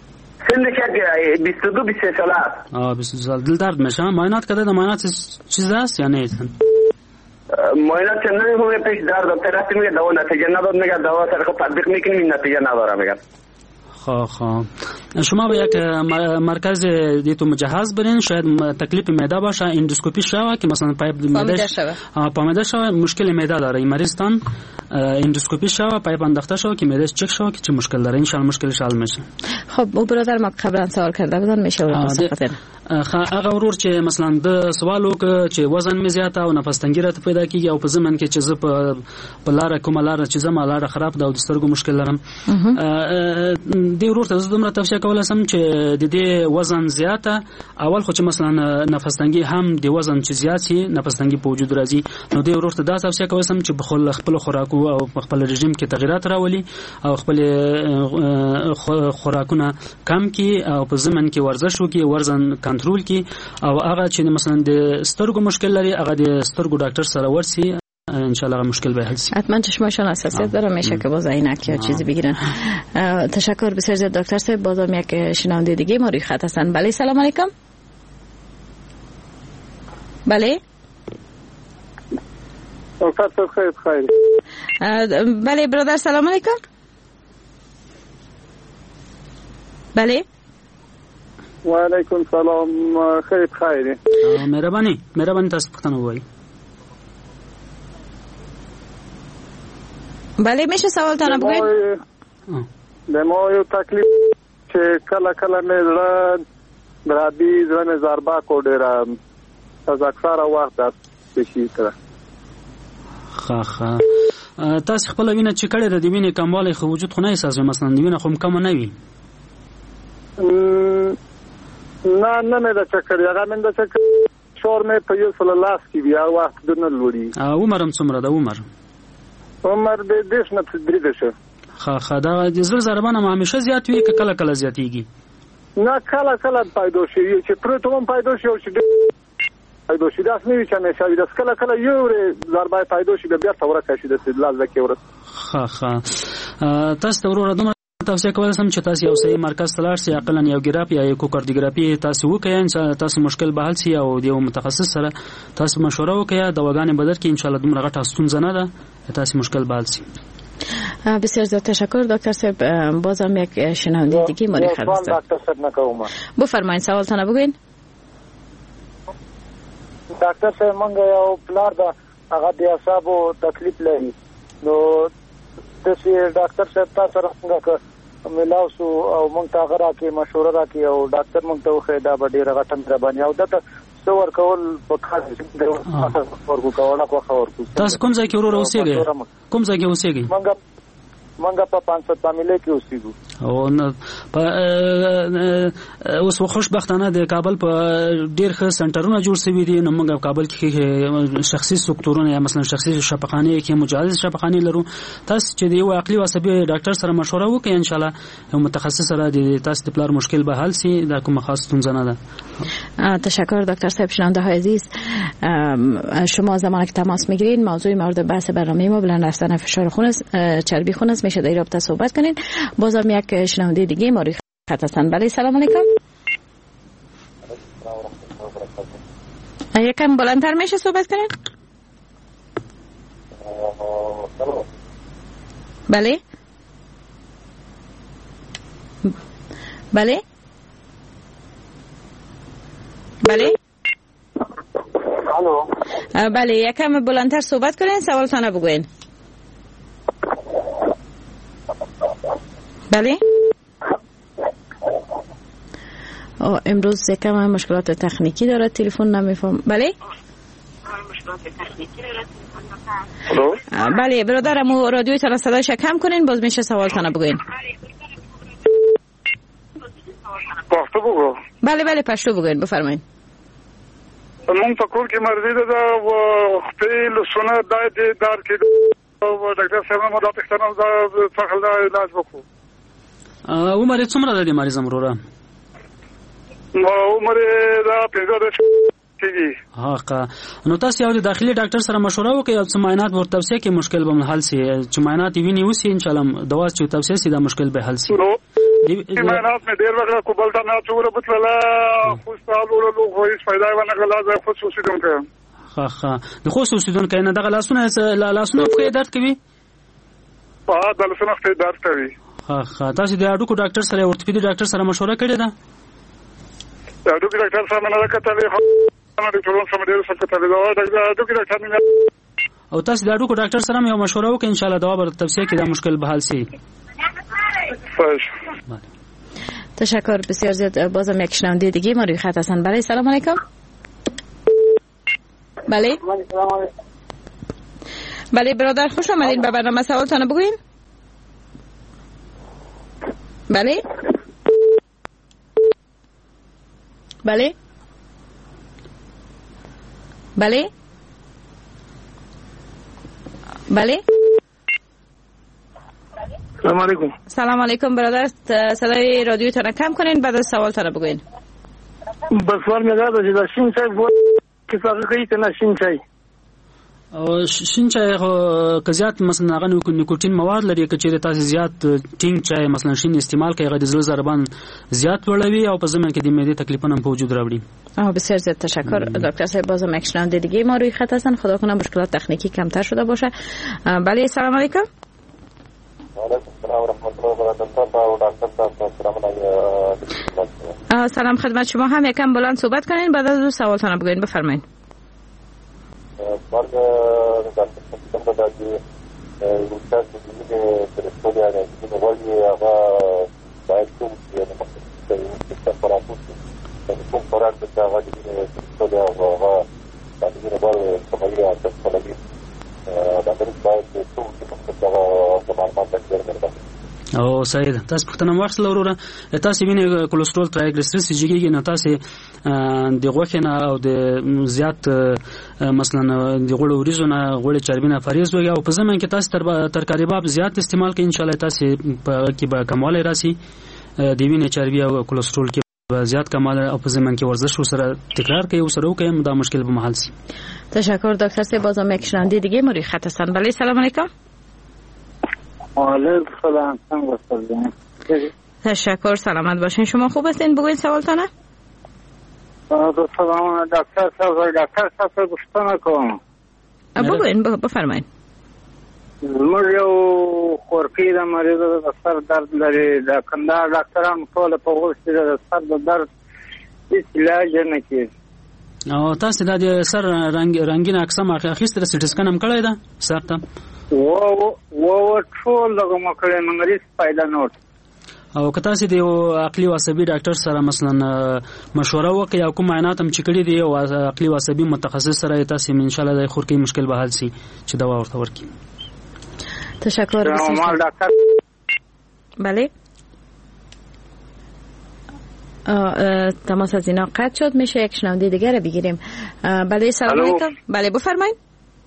Speaker 11: سن که بیست و دو بیست و سه ساله است.
Speaker 4: آه بیست و دو سال. دل درد میشه؟ معاینات کرده؟ معاینات چیز است یا نه؟
Speaker 11: معاینات چند نمی‌کنه پیش درد دکتر هستی میگه دوا نتیجه نداد، میگه دوا سرخ تطبیق میکنیم نتیجه نداره میگه.
Speaker 4: خب خب شما به یک مرکز دیتو مجهز برین، شاید تکلیف معده باشه، اندوسکوپی شوه که مثلا پایپ معده شوه پامیده شوه مشکل معده داره این مریضتان، اندوسکوپی شوه پایپ انداخته شوه که معدهش چک شوه که چه مشکل داره، ان شاء الله مشکلش حل میشه.
Speaker 2: خب او برادر ما قبلا سوال کرده بودن میشه واسه خاطر
Speaker 4: هغه ورور چې مثلا د سوال وکړه چې وزن مې زیاته او نفس تنګي راته پیدا کیږي او په زمن کې چې زه په په لار کومه لار چې زما لار خراب ده او د سترګو مشکل لرم، دې ورور ته زه دومره توصیه کوله سم چې د دې وزن زیاته اول خو چې مثلا نفس تنګي هم د وزن چې زیات شي نفس تنګي په وجود راځي، نو دې ورور ته دا توصیه کوله سم چې بخل خپل خوراکو او خپل رژیم کې تغیرات راولي او خپل خوراکونه کم کی او په زمن کې ورزش وکړي، ورزن کنټرول کی او هغه چې مثلا د سترګو مشکل لري هغه د سترګو ډاکټر سره ورسی ان شاء الله مشکل به حل شي.
Speaker 2: حتما چشمشون حساسیت داره میشه که باز عینک یا چیزی بگیرن. تشکر بسیار زیاد دکتر صاحب. بازم یک شنونده دیگه ما روی خط هستن. بله سلام علیکم. بله
Speaker 7: دکتر صاحب خیر خیر.
Speaker 2: بله برادر سلام علیکم. بله
Speaker 7: و علیکم سلام خیر خیره.
Speaker 4: مهربانی مهربانی تاسو پښتنه وایي.
Speaker 2: بله میشه سوال تانه بگوید؟
Speaker 7: د ما یو تکلیف چې کله کله مې زړه درابي زړه مې ضربه کو ډېره از اکثره وخت درد شي کړه.
Speaker 4: ښه ښه تاسو خپله وینه چې کړې ده د وینې کموالی خو وجود خو نه احساسوي، مثلا د وینه خو کمه نه وي؟
Speaker 7: نه نه مې د چکر هغه مې د چکر شور مې په یو سل لاس کې بیا وخت دنه لوري.
Speaker 4: عمر هم څومره ده؟ عمر
Speaker 7: عمر د دیش نه تدریده شه.
Speaker 4: ښه ښه دا د زړه ضربان هم همیشه زیات وي که کله کله زیاتېږي؟
Speaker 7: نه کله کله پیدا شي چې پرته هم پیدا شي او چې پیدا شي داس نه وي چې همیشه وي داس کله کله یو ضربه پیدا شي بیا ورکه شي د استدلال لکه ورس.
Speaker 4: ښه ښه تاسو ته وروره دومره توصیه کوم چې تاسو یو صحیح مرکز ته لاړ شئ، عقلاً یو ګراف یا یو کوکاردیوګرافي تاسو وکړئ، تاسو مشکل به حل شي او د یو متخصص سره تاسو مشوره وکړئ، دواګانې بدل کړئ، ان شاء الله دومره غټه ستونزه نه ده، تاسو مشکل به حل شي.
Speaker 2: بسیار زیاد تشکر دکتر صاحب. بازم یک شنونده دیگه ما خط است.
Speaker 7: دکتر صاحب نکوم.
Speaker 2: بفرمایید سوالتون بگوین.
Speaker 9: دکتر صاحب مونږ یو پلار دا هغه د اعصابو تکلیف لري، نو تاسو ډاکټر صاحب تاسو راڅنګه ملاو سو او مونږ ته غره کې مشوره راکې او ډاکټر مونږ ته وخی دا به ډېره غټه مهرباني او دته څو ورکول په کار دې ورکو کوله خو ورکو.
Speaker 4: تاسو کوم ځای کې ورور اوسېږئ؟ کوم ځای کې اوسېږئ؟
Speaker 9: مونږ مونږ په پانسد فامیلې کې اوسېږو.
Speaker 4: او نه په اوس خوشبختانه د کابل په ډېر ښه سنټرونه جوړ شوي دي، نو موږ په کابل کې شخصي سکتورونه یا مثلا شخصي شفاخانې کې مجهز شفاخانې لرو. تاسو چې د یو عقلي عصبي ډاکټر سره مشوره وکړئ ان شاء الله یو متخصص سره د تاسو د پلار مشکل به حل شي، دا کومه خاص ستونزه نه ده.
Speaker 2: تشکر دکتر صاحب. شنونده های عزیز، شما زمانی که تماس میگیرین موضوع مورد بحث برنامه ما بلند رفتن فشار خون است، چربی خون است، میشه در این رابطه صحبت کنین. بازم یک شنونده دیگه ما روی خط هستن. بله سلام علیکم. یکم بلندتر میشه صحبت کنین؟ بله بله بله
Speaker 9: الو
Speaker 2: بله یکم بلندتر صحبت کنین، سوالتون بگوین. بله او امروز یکم مشکلات تکنیکی داره، تلفن نمیفهم. بله بله برادرم رادیوی تان صدایش کم کنین، باز میشه سوالتان بگوین.
Speaker 7: پښتو بگو.
Speaker 2: بله بله پښتو بگوین بفرمایید.
Speaker 7: مونږ په کور کې مرضی ده او خپل سونه دای دې دار کې او ډاکټر صاحب مو دا پښتنه دا څخه دا علاج وکړو.
Speaker 4: عمر یې څومره ده د مریض امروره؟
Speaker 7: عمر دا پنځه کېږي.
Speaker 4: ها نو تاسو یو د داخلي ډاکټر سره مشوره وکړئ او څه معاینات ورته توصیه کې مشکل به حل شي، چې معاینات ویني وسی ان شاء الله دوا چې توصیه سي دا مشکل به حل شي.
Speaker 8: معاینات مې ډېر وکړه خو بل ته نه څومره بوتله خو ستاسو له خو هیڅ فایده ونه کړله زه خود اوسېدونکی یم.
Speaker 4: ښه ښه د خوست اوسېدونکی نه دغه لاسونه لاسونه پښې درد کوي؟
Speaker 8: ها د لاسونه پښې درد کوي.
Speaker 4: ښه ښه تاسو د هډوکو ډاکټر سره اورتوپیدي ډاکټر سره مشوره کړې ده؟
Speaker 8: د هډوکي ډاکټر سره مې نه ده کتلې خو د ټولنو سره مې ډېر څه کتلې ده د هډوکي ډاکټر مې
Speaker 4: او تاسو د هډوکو ډاکټر سره مې یو مشوره وکړئ انشاءالله دوا به توصیه کړي دا مشکل به حل شي.
Speaker 2: تشکر بسیار زیاد. بازم یک شنونده دیگه ما روی خط هستن. بله سلام علیکم. بله بله برادر خوش آمدین به برنامه. سوالتان بگوین. بله بله بله بله
Speaker 10: سلام علیکم.
Speaker 2: سلام علیکم برادر. صدای رادیو تان کم کنین بعد از سوال تان بگوین.
Speaker 10: بس سوال می داد چې شین چای وو چې څنګه کوي کنه شین چای
Speaker 4: او شین چای که زیات مثلا هغه نیکوتین مواد لري که چیرې تاسو زیات ټینګ چای مثلا شین استعمال کوي هغه د زړه ضربان زیات لوړوي او په زمین کې د معدې تکلیفونه په وجود راوړي.
Speaker 2: آه بسیار زیاد تشکر دکتر صاحب. بازم یک شنونده دیگه ما روی خط هستن. خدا کنه مشکلات تکنیکی کمتر شده باشه. بله سلام علیکم. سلام خدمت شما. هم یکم بلند صحبت کنین بعد از سوالتان بگوین. بفرمایید.
Speaker 12: سوال دکتر صاحب روستا د پرستولیا د نوولي هغه باید کوم چې د مختلفو سفراتو د کوم قرار د هغه د پرستولیا هغه د دې نوول سمالیا تاسو لګي دا د باید کوم چې مختلفو د معلومات تکرار
Speaker 4: او سید تاسو پختنه واخل وروره تاسو وینې کولېسترول ترایګلیسریډ سیجیږي نه تاسو د غوښنه او د زیات مثلا د غوړو وریزونه غوړي چربینه فریز وي او په زمين کې تاسو تر ترکاري باب زیات استعمال کوئ ان شاء الله تاسو په کې به کمال راسي د وینې چربي او کولېسترول کې زیات کمال او په زمين کې ورزش سره تکرار کوي او سره کوي دا مشکل به محل شي.
Speaker 2: تشکر دکتر صاحب. بازم یک شنونده دیگه ما روی خط هستن. بله سلام علیکم.
Speaker 13: علیکم سلام. څنګه هستید؟
Speaker 2: تشکر سلامت باشین. شما خوب هستین؟ بگوین سوالتانه.
Speaker 13: سلام دکتر صاحب. دکتر صاحب پوښتنه کوم.
Speaker 2: بگوین بفرمایئ.
Speaker 13: موږ یو خورکی د مریض د سر درد لري د کندهار ډاکټرانو ټول په غوښتي د سر د درد هیڅ علاج نه کوي.
Speaker 4: او تاسو د سر رنگ رنگین اقسام اخیستره سټ سکن هم کړی دا سر ته
Speaker 13: و و ټول دغه مکړې مریض پیدا نه
Speaker 4: او که تاسو د عقلي او عصبي ډاکټر سره مثلا مشوره وکړئ او کوم معاینات هم چې کړی دی او عقلي او عصبي متخصص سره تاسو ان شاء الله د خورکي مشکل به حل شي چې دوا ورته ورکړي.
Speaker 2: تشکر. بله تماس از اینا قطع شد. میشه یک شنونده دیگه رو بگیریم. بله سلام علیکم. بله بفرمایید.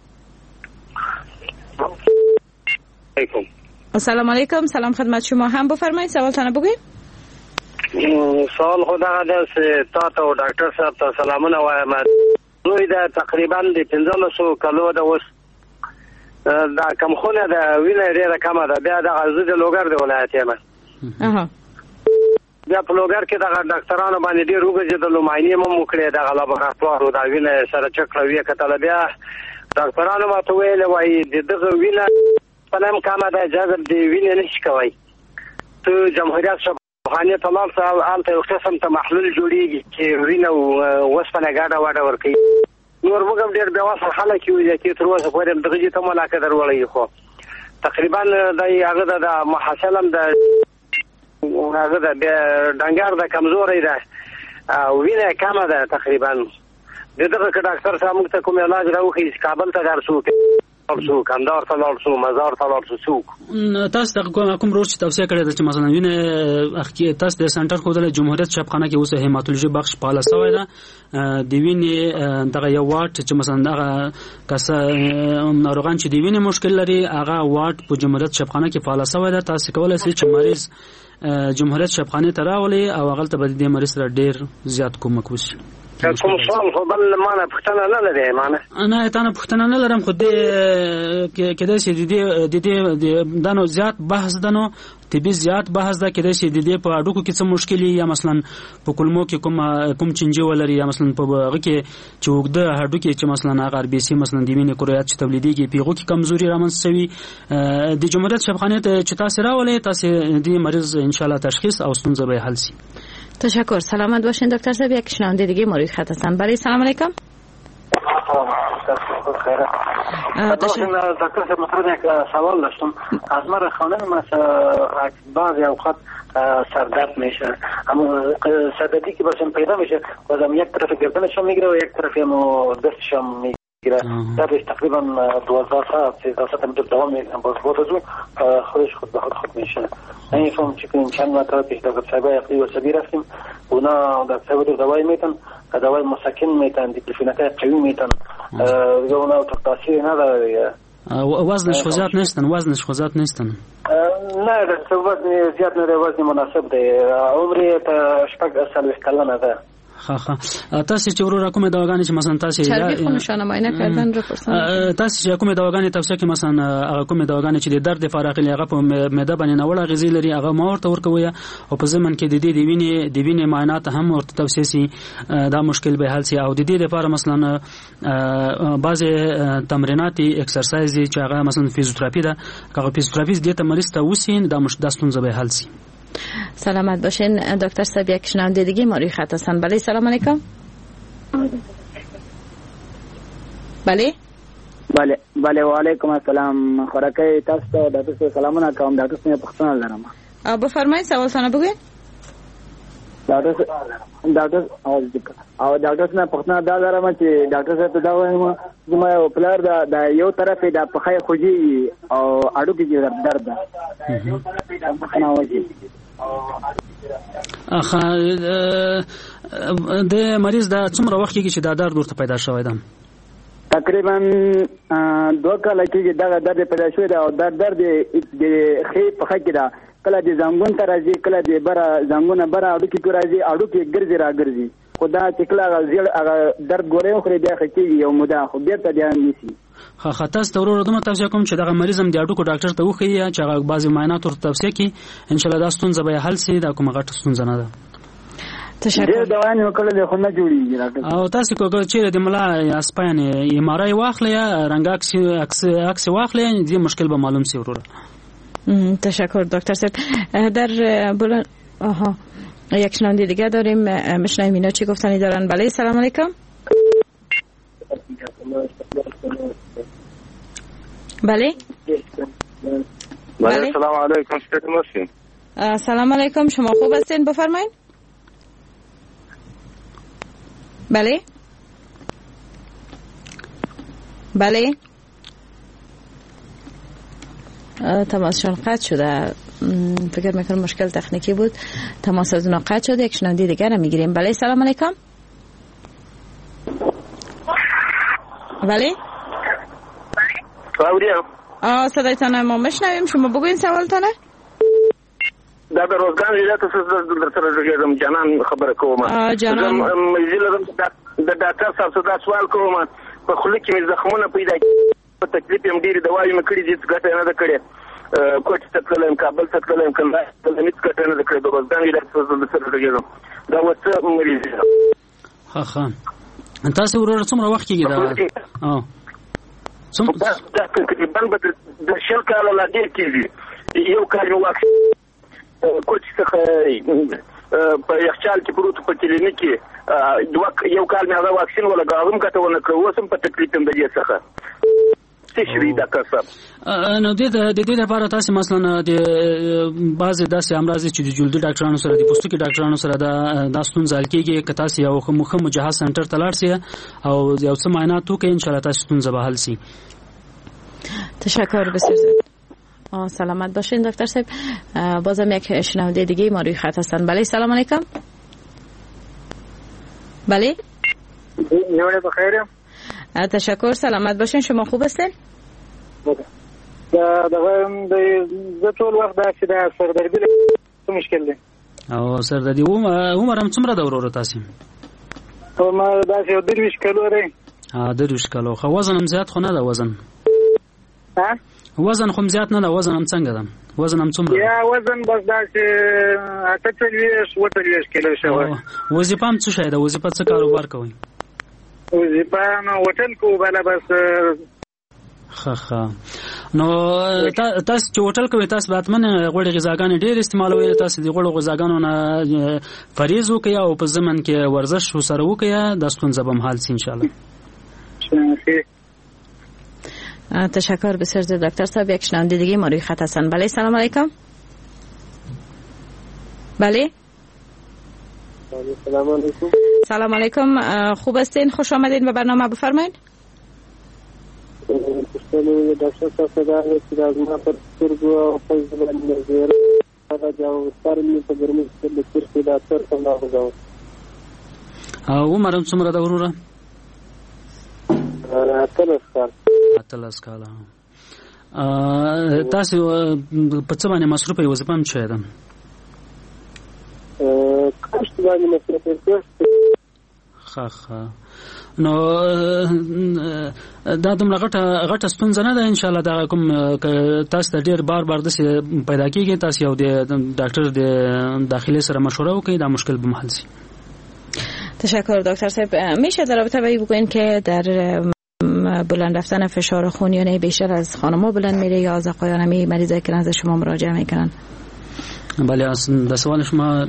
Speaker 14: علیکم.
Speaker 2: سلام علیکم. سلام خدمت شما. هم بفرمایید سوالتان بگوید.
Speaker 14: سوال خدا دې تا ته ډاکټر صاحب ته سلامونه وایم. دوی د تقریبا د پنځلسو کلو د وس دا کم خونه د وینې ډیره کمه ده. بیا د غزو د لوګر د ولایت یم.
Speaker 2: اها
Speaker 14: بیا په لوګر کې د ډاکټرانو باندې ډیر وګړي د لوماینې مو وکړي د لابراتوار د وینې سره چک کړوي کتل. بیا ډاکټرانو ماته ویل وایي د دغه وینې پلم کمه ده اجازه د وینې نشي کوي. ته جمهوریت شبخانه طلال صاحب الته یو قسم ته محلول جوړیږي چې وینې وسپنه ګاډه واډه ورکي. نور موږ ډیر بیا واسه خلک یو چې تر اوسه پورې دغه ته ملاقات درولې خو تقریبا د هغه د محصلم د هغه د ډنګار د کمزوري ده او وینه کمه ده تقریبا. دغه ډاکټر صاحب موږ ته کوم علاج راوخی کابل ته درسو تاسو کندهار ته لاړو مزار ته لاړو.
Speaker 4: تاسو د کوم روز توصیه کړې ده چې مثلا وینه اخی تاسو د سنټر خودله جمهوریت شبخانه کې اوس هیماتولوژي بخش پاله سوی ده د وینې دغه یو واټ چې مثلا دغه کس ناروغان چې د وینې مشکل لري هغه واټ په جمهوریت شبخانه کې پاله سوی ده. تاسو کولای شئ چې مریض جمهوریت شبخانه ته راولي او هغه ته به د مریض سره ډیر زیات کومک وشي.
Speaker 14: کوم سوال خو بل معنا پښتنه نه لري معنا
Speaker 4: انا ته نه پښتنه نه لرم خو دې کېدای شي د دې د دې دانو زیات بحث دنو طبي زیات بحث دا کېدای شي د دې په اډوکو کې څه مشکل یا مثلا په کولمو کې کوم کوم چنجي ولري یا مثلا په هغه کې چې وګړه هډو کې چې مثلا هغه بي سي مثلا د وینې کرویات چې تولیدېږي پیغو کې کمزوري رامنځته شوي د جمهوریت شفاخانه ته چې تاسو راولې تاسو د مریض ان شاء الله تشخیص او ستونزه به حل شي.
Speaker 2: تشکر. سلامت باشین دکتر صاحب. یک شنونده دیگه مورد خط هستن. بله سلام علیکم.
Speaker 15: دکتر صاحب مثلا یک سوال داشتم. از من خانم من بعضی اوقات سردرد میشه، اما سردردی که باشم پیدا میشه بازم یک طرف گردنشم میگیره و یک طرف هم دستشم میگیره. درش تقریبا دوازده ساعت سیزده ساعت مدت دوام میکنه، باز بعد از اون خودش خود به خود خود میشه. نمیفهم چی کنیم. چند مرتبه پیش دکتر صاحب عقلی و سبی رفتیم، اونا دکتر صاحب دوای میتن، دوای مسکن میتن، دیکلوفیناک قوی میتن، دیگه اونا تاثیر نداره.
Speaker 4: وزنش خوزات نیستن، وزنش خوزات نیستن.
Speaker 15: نه دکتر وزن زیاد نه، وزن مناسب دی. عمری تا شپږ سال کلنه ده.
Speaker 4: ها ها تاسو چې ورو کومه دواګانې چې مثلا تاسو
Speaker 2: چربي خو نشانه معاینه کردن را پرسان
Speaker 4: تاسو چې کومه دواګانې توصیه کې مثلا هغه کومه دواګانې چې د درد فراغلی هغه په معده باندې نه وړه غذا لري هغه ما ورته ورکوي او په ځمن کې د دې د وینې د وینې معاینات هم ورته توصیه سي دا مشکل به حل سي او د دې لپاره مثلا بعض تمرینات اکسرسایز چې هغه مثلا فیزیوتراپی ده هغه فیزیوتراپی دې ته مریض ته وسین دا مش داستون به حل سي.
Speaker 2: سلامت باشین دکتر صاحب. یک شنونده دیگه ما روی خط هستن. بله سلام علیکم. بله
Speaker 3: بله بله و علیکم السلام. خوراکای تاسو ته د تاسو سلامونه کوم. د تاسو نه پوښتنه لرم.
Speaker 2: بفرمایئ سوالتونه بگوین.
Speaker 3: ډاکټر ډاکټر او ډاکټر نه پوښتنه دا لرم چې ډاکټر صاحب ته دا وایم چې ما یو پلار دا د یو طرف د پخې خوږي او اډو کې درد ده. یو طرف د پخې نه وږي.
Speaker 4: اخا د مریض دا څومره وخت کې چې دا درد ورته پیدا شوی ده؟
Speaker 3: تقریبا دوه کاله کې دا درد پیدا شوی ده او دا درد د خې په کې ده. کله د زنګون ته راځي، کله د بره زنګونه بره اډو کې راځي، اډو کې ګرځي را ګرځي. خدا چې کله غزل درد ګورې خو بیا خکېږي یو موده خو بیا ته ځان نیسي.
Speaker 4: ها خاطر ستورو دمه تاسو کوم چې دغه مریض هم د اډو کو ډاکټر ته وخی چې هغه بعضی معاینات ورته توصیه کی ان شاء الله دا ستونزه به حل سي. دا کومه غټه ستونزه نه ده.
Speaker 2: تشکر.
Speaker 3: دا دوانه کله خو نه جوړیږي.
Speaker 4: او تاسو کوګه چې د ملا اسپاین ام ار آی واخلې یا رنګ عکس عکس عکس واخلې دې مشکل به معلوم سي وروره.
Speaker 2: تشکر دکتر صاحب. در بلند آها یک شنونده دیگه داریم. میشنویم اینا چی گفتنی دارن. بله سلام علیکم. بله
Speaker 11: بله سلام علیکم.
Speaker 2: سلام علیکم. شما خوب هستین؟ بفرمایید. بله بله تماسشون قطع شده. فکر میکنم مشکل تکنیکی بود. تماس از اونا قطع شده. یک شنونده دیگر رو میگیریم. بله سلام علیکم. بله آه صدایتان ما مشنویم. شما بگوین سوالتانه.
Speaker 11: دا د روزګان ویلات څه د سره راګم جنان خبره کوم.
Speaker 2: اه جنان
Speaker 11: مزیل د ډاکټر صاحب څخه سوال کوم. په خله کې زخمونه پیدا په تکلیف هم ډیره دوايي مکړي دي څه نه ده کړې. کوټ ته تلم کابل ته تلم کنه د هیڅ څه نه ده کړې. د روزګان ویلات څه د سره راګم دا وڅ مریض.
Speaker 4: ها ها تاسو ورور څومره وخت کېږي دا؟ اه
Speaker 11: څومره دا تقریبا د شل کال لا ډیر کېږي. یو کال وخت کوټ څخه په یخچال کې پروت په کلینیک کې دوه یو کال مې هغه واکسین ولګاوم کته ونه کړو. اوس هم په تکلیف هم دی څخه تشری دا کسب.
Speaker 4: نو د دې د لپاره تاسو مثلا د بعض داسې امراض چې د جلدي ډاکټرانو سره د پوستکي ډاکټرانو سره دا د ستونزې حل کېږي. که تاسو یو مخه مجهز سنټر ته لاړ شئ او یو څه معاینات وکړئ ان شاء الله تاسو ستونزه به حل شي.
Speaker 2: تشکر بسیار زیاد. آه سلامت باشین دکتر صاحب. بازم یک شنونده دیگه ما روی خط هستن. بله سلام علیکم. بله
Speaker 15: نیوړه بخیر.
Speaker 2: تشکر. سلامت باشین. شما خوب هستین؟
Speaker 15: دا دغه د ټول وخت دا چې دا سردردي څه مشکل دی؟
Speaker 4: او سردردي عمر هم څومره د ورور تاسو؟
Speaker 15: او ما دا چې درویش کلو لري.
Speaker 4: ها درویش کلو. خو وزن هم زیات خو نه ده وزن.
Speaker 15: ها
Speaker 4: وزن خو زیات نه ده، وزن هم څنګه ده؟ وزن هم څومره؟
Speaker 9: یا وزن بس داسې اته څلوېښت اوه څلوېښت کیلو شوی.
Speaker 4: وظیفه هم څه شی ده؟ وظیفه څه کاروبار کوئ؟
Speaker 9: وظیفه نو هوټل کوو بله بس.
Speaker 4: ښه ښه. نو تاسو چې هوټل کوئ تاسو به حتما غوړې غذاګانې ډېر استعمالوئ. تاسو د غوړو غذاګانو نه پرهیز وکړئ او په ضمن کې ورزش ورسره وکړئ، دا ستونزه به هم حل شي انشاءالله.
Speaker 2: تشکر بسیار زیاد دکتر صاحب. یک شنونده دیگه ما روی خط هستن. بله سلام علیکم. بله
Speaker 16: سلام علیکم.
Speaker 2: سلام علیکم. خوب هستین؟ خوش آمدین به برنامه، بفرمایید.
Speaker 16: پښتنو دکتر صاحب صدا چې از ما پر سترګو او په ځوان نظر دا جو سر می په ګرمي کې د سترګو ډاکټر څنګه راغو.
Speaker 4: او عمر څومره دا وروره؟
Speaker 16: اتلس کال.
Speaker 4: اتلس کال. تاسو په څه باندې مصروفه یې؟ وظیفه هم څه ده؟
Speaker 16: کاشت باندې مصروفه یم.
Speaker 4: ښه ښه. نو دا دومره غټه غټه ستونزه نه ده انشاءالله. دا کوم تاسو ته ډېر بار بار داسې پیدا کېږي، تاسو یو د ډاکټر د داخلي سره مشوره وکړئ، دا مشکل به محل شي.
Speaker 2: تشکر دکتر صاحب. میشه در رابطه با این بگوین که در بلند رفتن فشار خون یا بیشتر از خانم‌ها بلند میره یا از آقایان می مریضایی که نزد شما مراجعه میکنن؟
Speaker 4: بله، از در سوال شما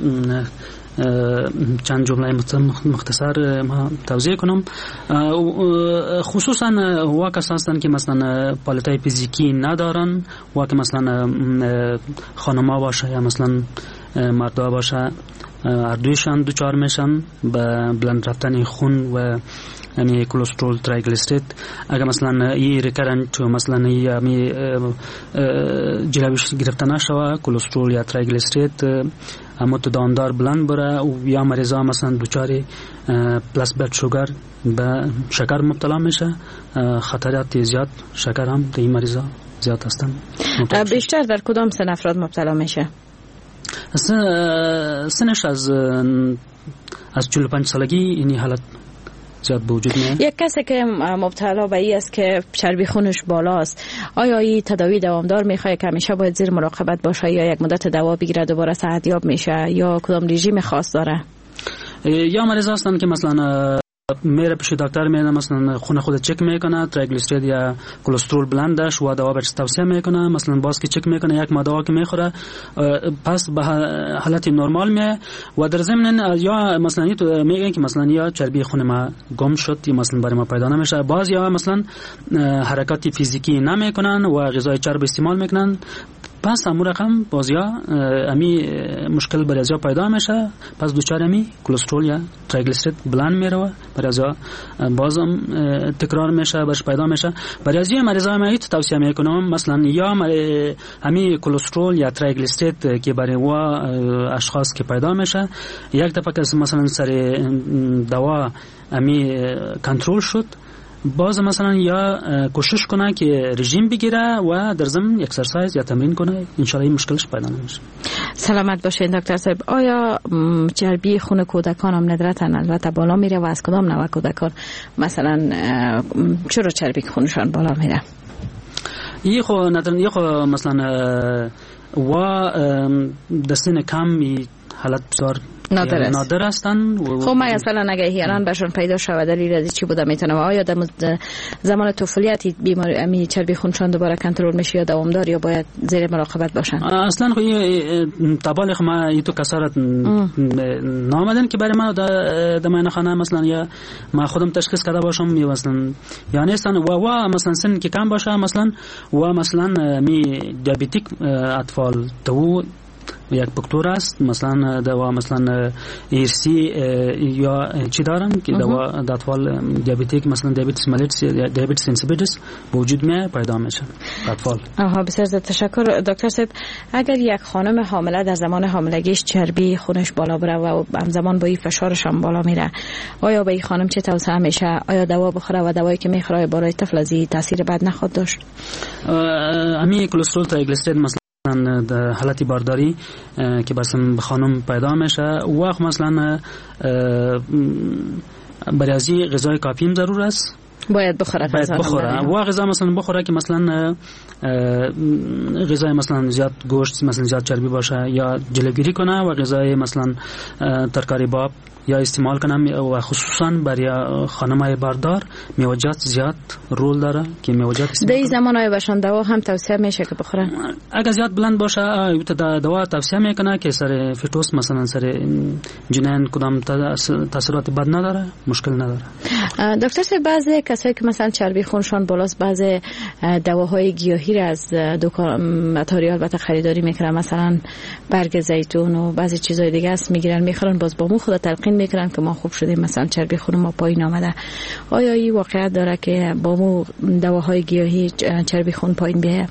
Speaker 4: چند جمله مختصر ما توضیح کنم. خصوصا وا کسان هستند که مثلا پالتای فیزیکی ندارن، وا که مثلا خانم‌ها باشه یا مثلا مردها باشه، هر دویشان دوچار میشن به بلند رفتن خون و یعنی کلسترول، ترایگلیسیرید. اگر مثلا این ریکرنت مثلا یعنی جلویش گرفته نشوه کلسترول یا ترایگلیسیرید متداومدار بلند بره و یا مریضا مثلا دوچاری پلاس بلد شوگر به شکر مبتلا میشه، خطرات زیاد شکر هم در این مریضا زیاد هستن.
Speaker 2: بیشتر در کدام سن افراد مبتلا میشه؟
Speaker 4: سنش از از چهل و پنج سالگی این حالت زیاد به وجود میاد.
Speaker 2: یک کسی که مبتلا به این است که چربی خونش بالاست، آیا این تداوی دوامدار میخواد که همیشه باید زیر مراقبت باشه یا یک مدت دوا بگیره دوباره صحتیاب میشه یا کدام رژیم خاص داره؟
Speaker 4: یا مریض هستن که مثلا میره پیش دکتر میاد، مثلا خون خود چک میکنه، ترایگلیسیرید یا کلسترول بلندش و دوا بهش توصیه میکنه، مثلا باز که چک میکنه یک ماه دوا که میخوره پس به حالت نرمال میه و در ضمن یا مثلا میگن که مثلا یا چربی خون ما گم شد یا مثلا برای ما پیدا نمیشه، باز یا مثلا حرکات فیزیکی نمیکنن و غذای چرب استعمال میکنن، پس همون رقم بازیا امی مشکل برای ازیا پیدا میشه، پس دوچار امی کلسترول یا ترایگلیسیرید بلند میره، برای ازیا بازم تکرار میشه، برش پیدا میشه. برای ازیا مریضا ما ایت توصیه میکنم مثلا یا امی کلسترول یا ترایگلیسیرید که برای و اشخاص که پیدا میشه، یک دفعه که مثلا سر دوا امی کنترل شد، باز مثلا یا کوشش کنه که رژیم بگیره و در ضمن اکسرسایز یا تمرین کنه، انشالله این مشکلش پیدا نمیشه.
Speaker 2: سلامت باشین دکتر صاحب. آیا چربی خون کودکان هم ندرتا البته بالا میره و از کدام نوع کودکان مثلا چرا چربی خونشان بالا میره؟
Speaker 4: یه خو ندرن یه خو مثلا و دستین کم حالت بسیار
Speaker 2: نادر است.
Speaker 4: نادر هستن.
Speaker 2: خب ما مثلا اگه احیانا بهشون پیدا شود دلیل از چی بوده میتونه؟ آیا در زمان طفولیت بیماری امی چربی خونشان دوباره کنترل میشه یا دوامدار یا باید زیر مراقبت باشن؟
Speaker 4: اصلا خو تبالغ ما ایتو کسارت نامدن که برای ما در ماینخانه مثلا یا ما خودم تشخیص کرده باشم یا مثلا یا نیستن و و مثلا سن که کم باشه مثلا و مثلا می دیابتیک اطفال تو یک دکتر است مثلا دوا مثلا ایرسی یا چی دارن که دوا اطفال دیابتیک مثلا دیابتیس ملیتس یا دیابتیس اینسیپیدس وجود می پیدا میشه اطفال.
Speaker 2: آها بسیار تشکر دکتر صاحب. اگر یک خانم حامله در زمان حاملگیش چربی خونش بالا بره و همزمان با این فشارش هم بالا میره، آیا به این خانم چه توصیه میشه؟ آیا دوا بخوره و دوایی که میخوره برای طفل از تاثیر بد نخواهد داشت؟
Speaker 4: امی کلسترول ترایگلیسیرید مثلا در حالتی بارداری که برسم به خانم پیدا میشه و مثلا برای ازی غذای کافی ضرور است
Speaker 2: باید بخوره
Speaker 4: باید بخوره و غذا مثلا بخوره که مثلا غذای مثلا زیاد گوشت مثلا زیاد چربی باشه یا جلوگیری کنه و غذای مثلا ترکاری باب یا استعمال کنه و خصوصا برای خانم‌های باردار میوه‌جات زیاد رول داره که میوه‌جات
Speaker 2: در این زمانهای باشن دوا هم توصیه میشه که بخورن.
Speaker 4: اگر زیاد بلند باشه دوا توصیه میکنه که سر فیتوس مثلا سر جنین کدام تاثیرات بد نداره، مشکل نداره.
Speaker 2: دکتر صاحب بعضی کسایی که مثلا چربی خونشان بالاست بعضی دواهای گیاهی را از دکان متریال البته خریداری میکنن، مثلا برگ زیتون و بعضی چیزای دیگه است میگیرن میخورن، باز با مو خود تلقین میکنن که ما خوب شدیم مثلا چربی خون ما پایین آمده. آیا این واقعیت داره که با مو دواهای گیاهی چربی خون پایین بیاد؟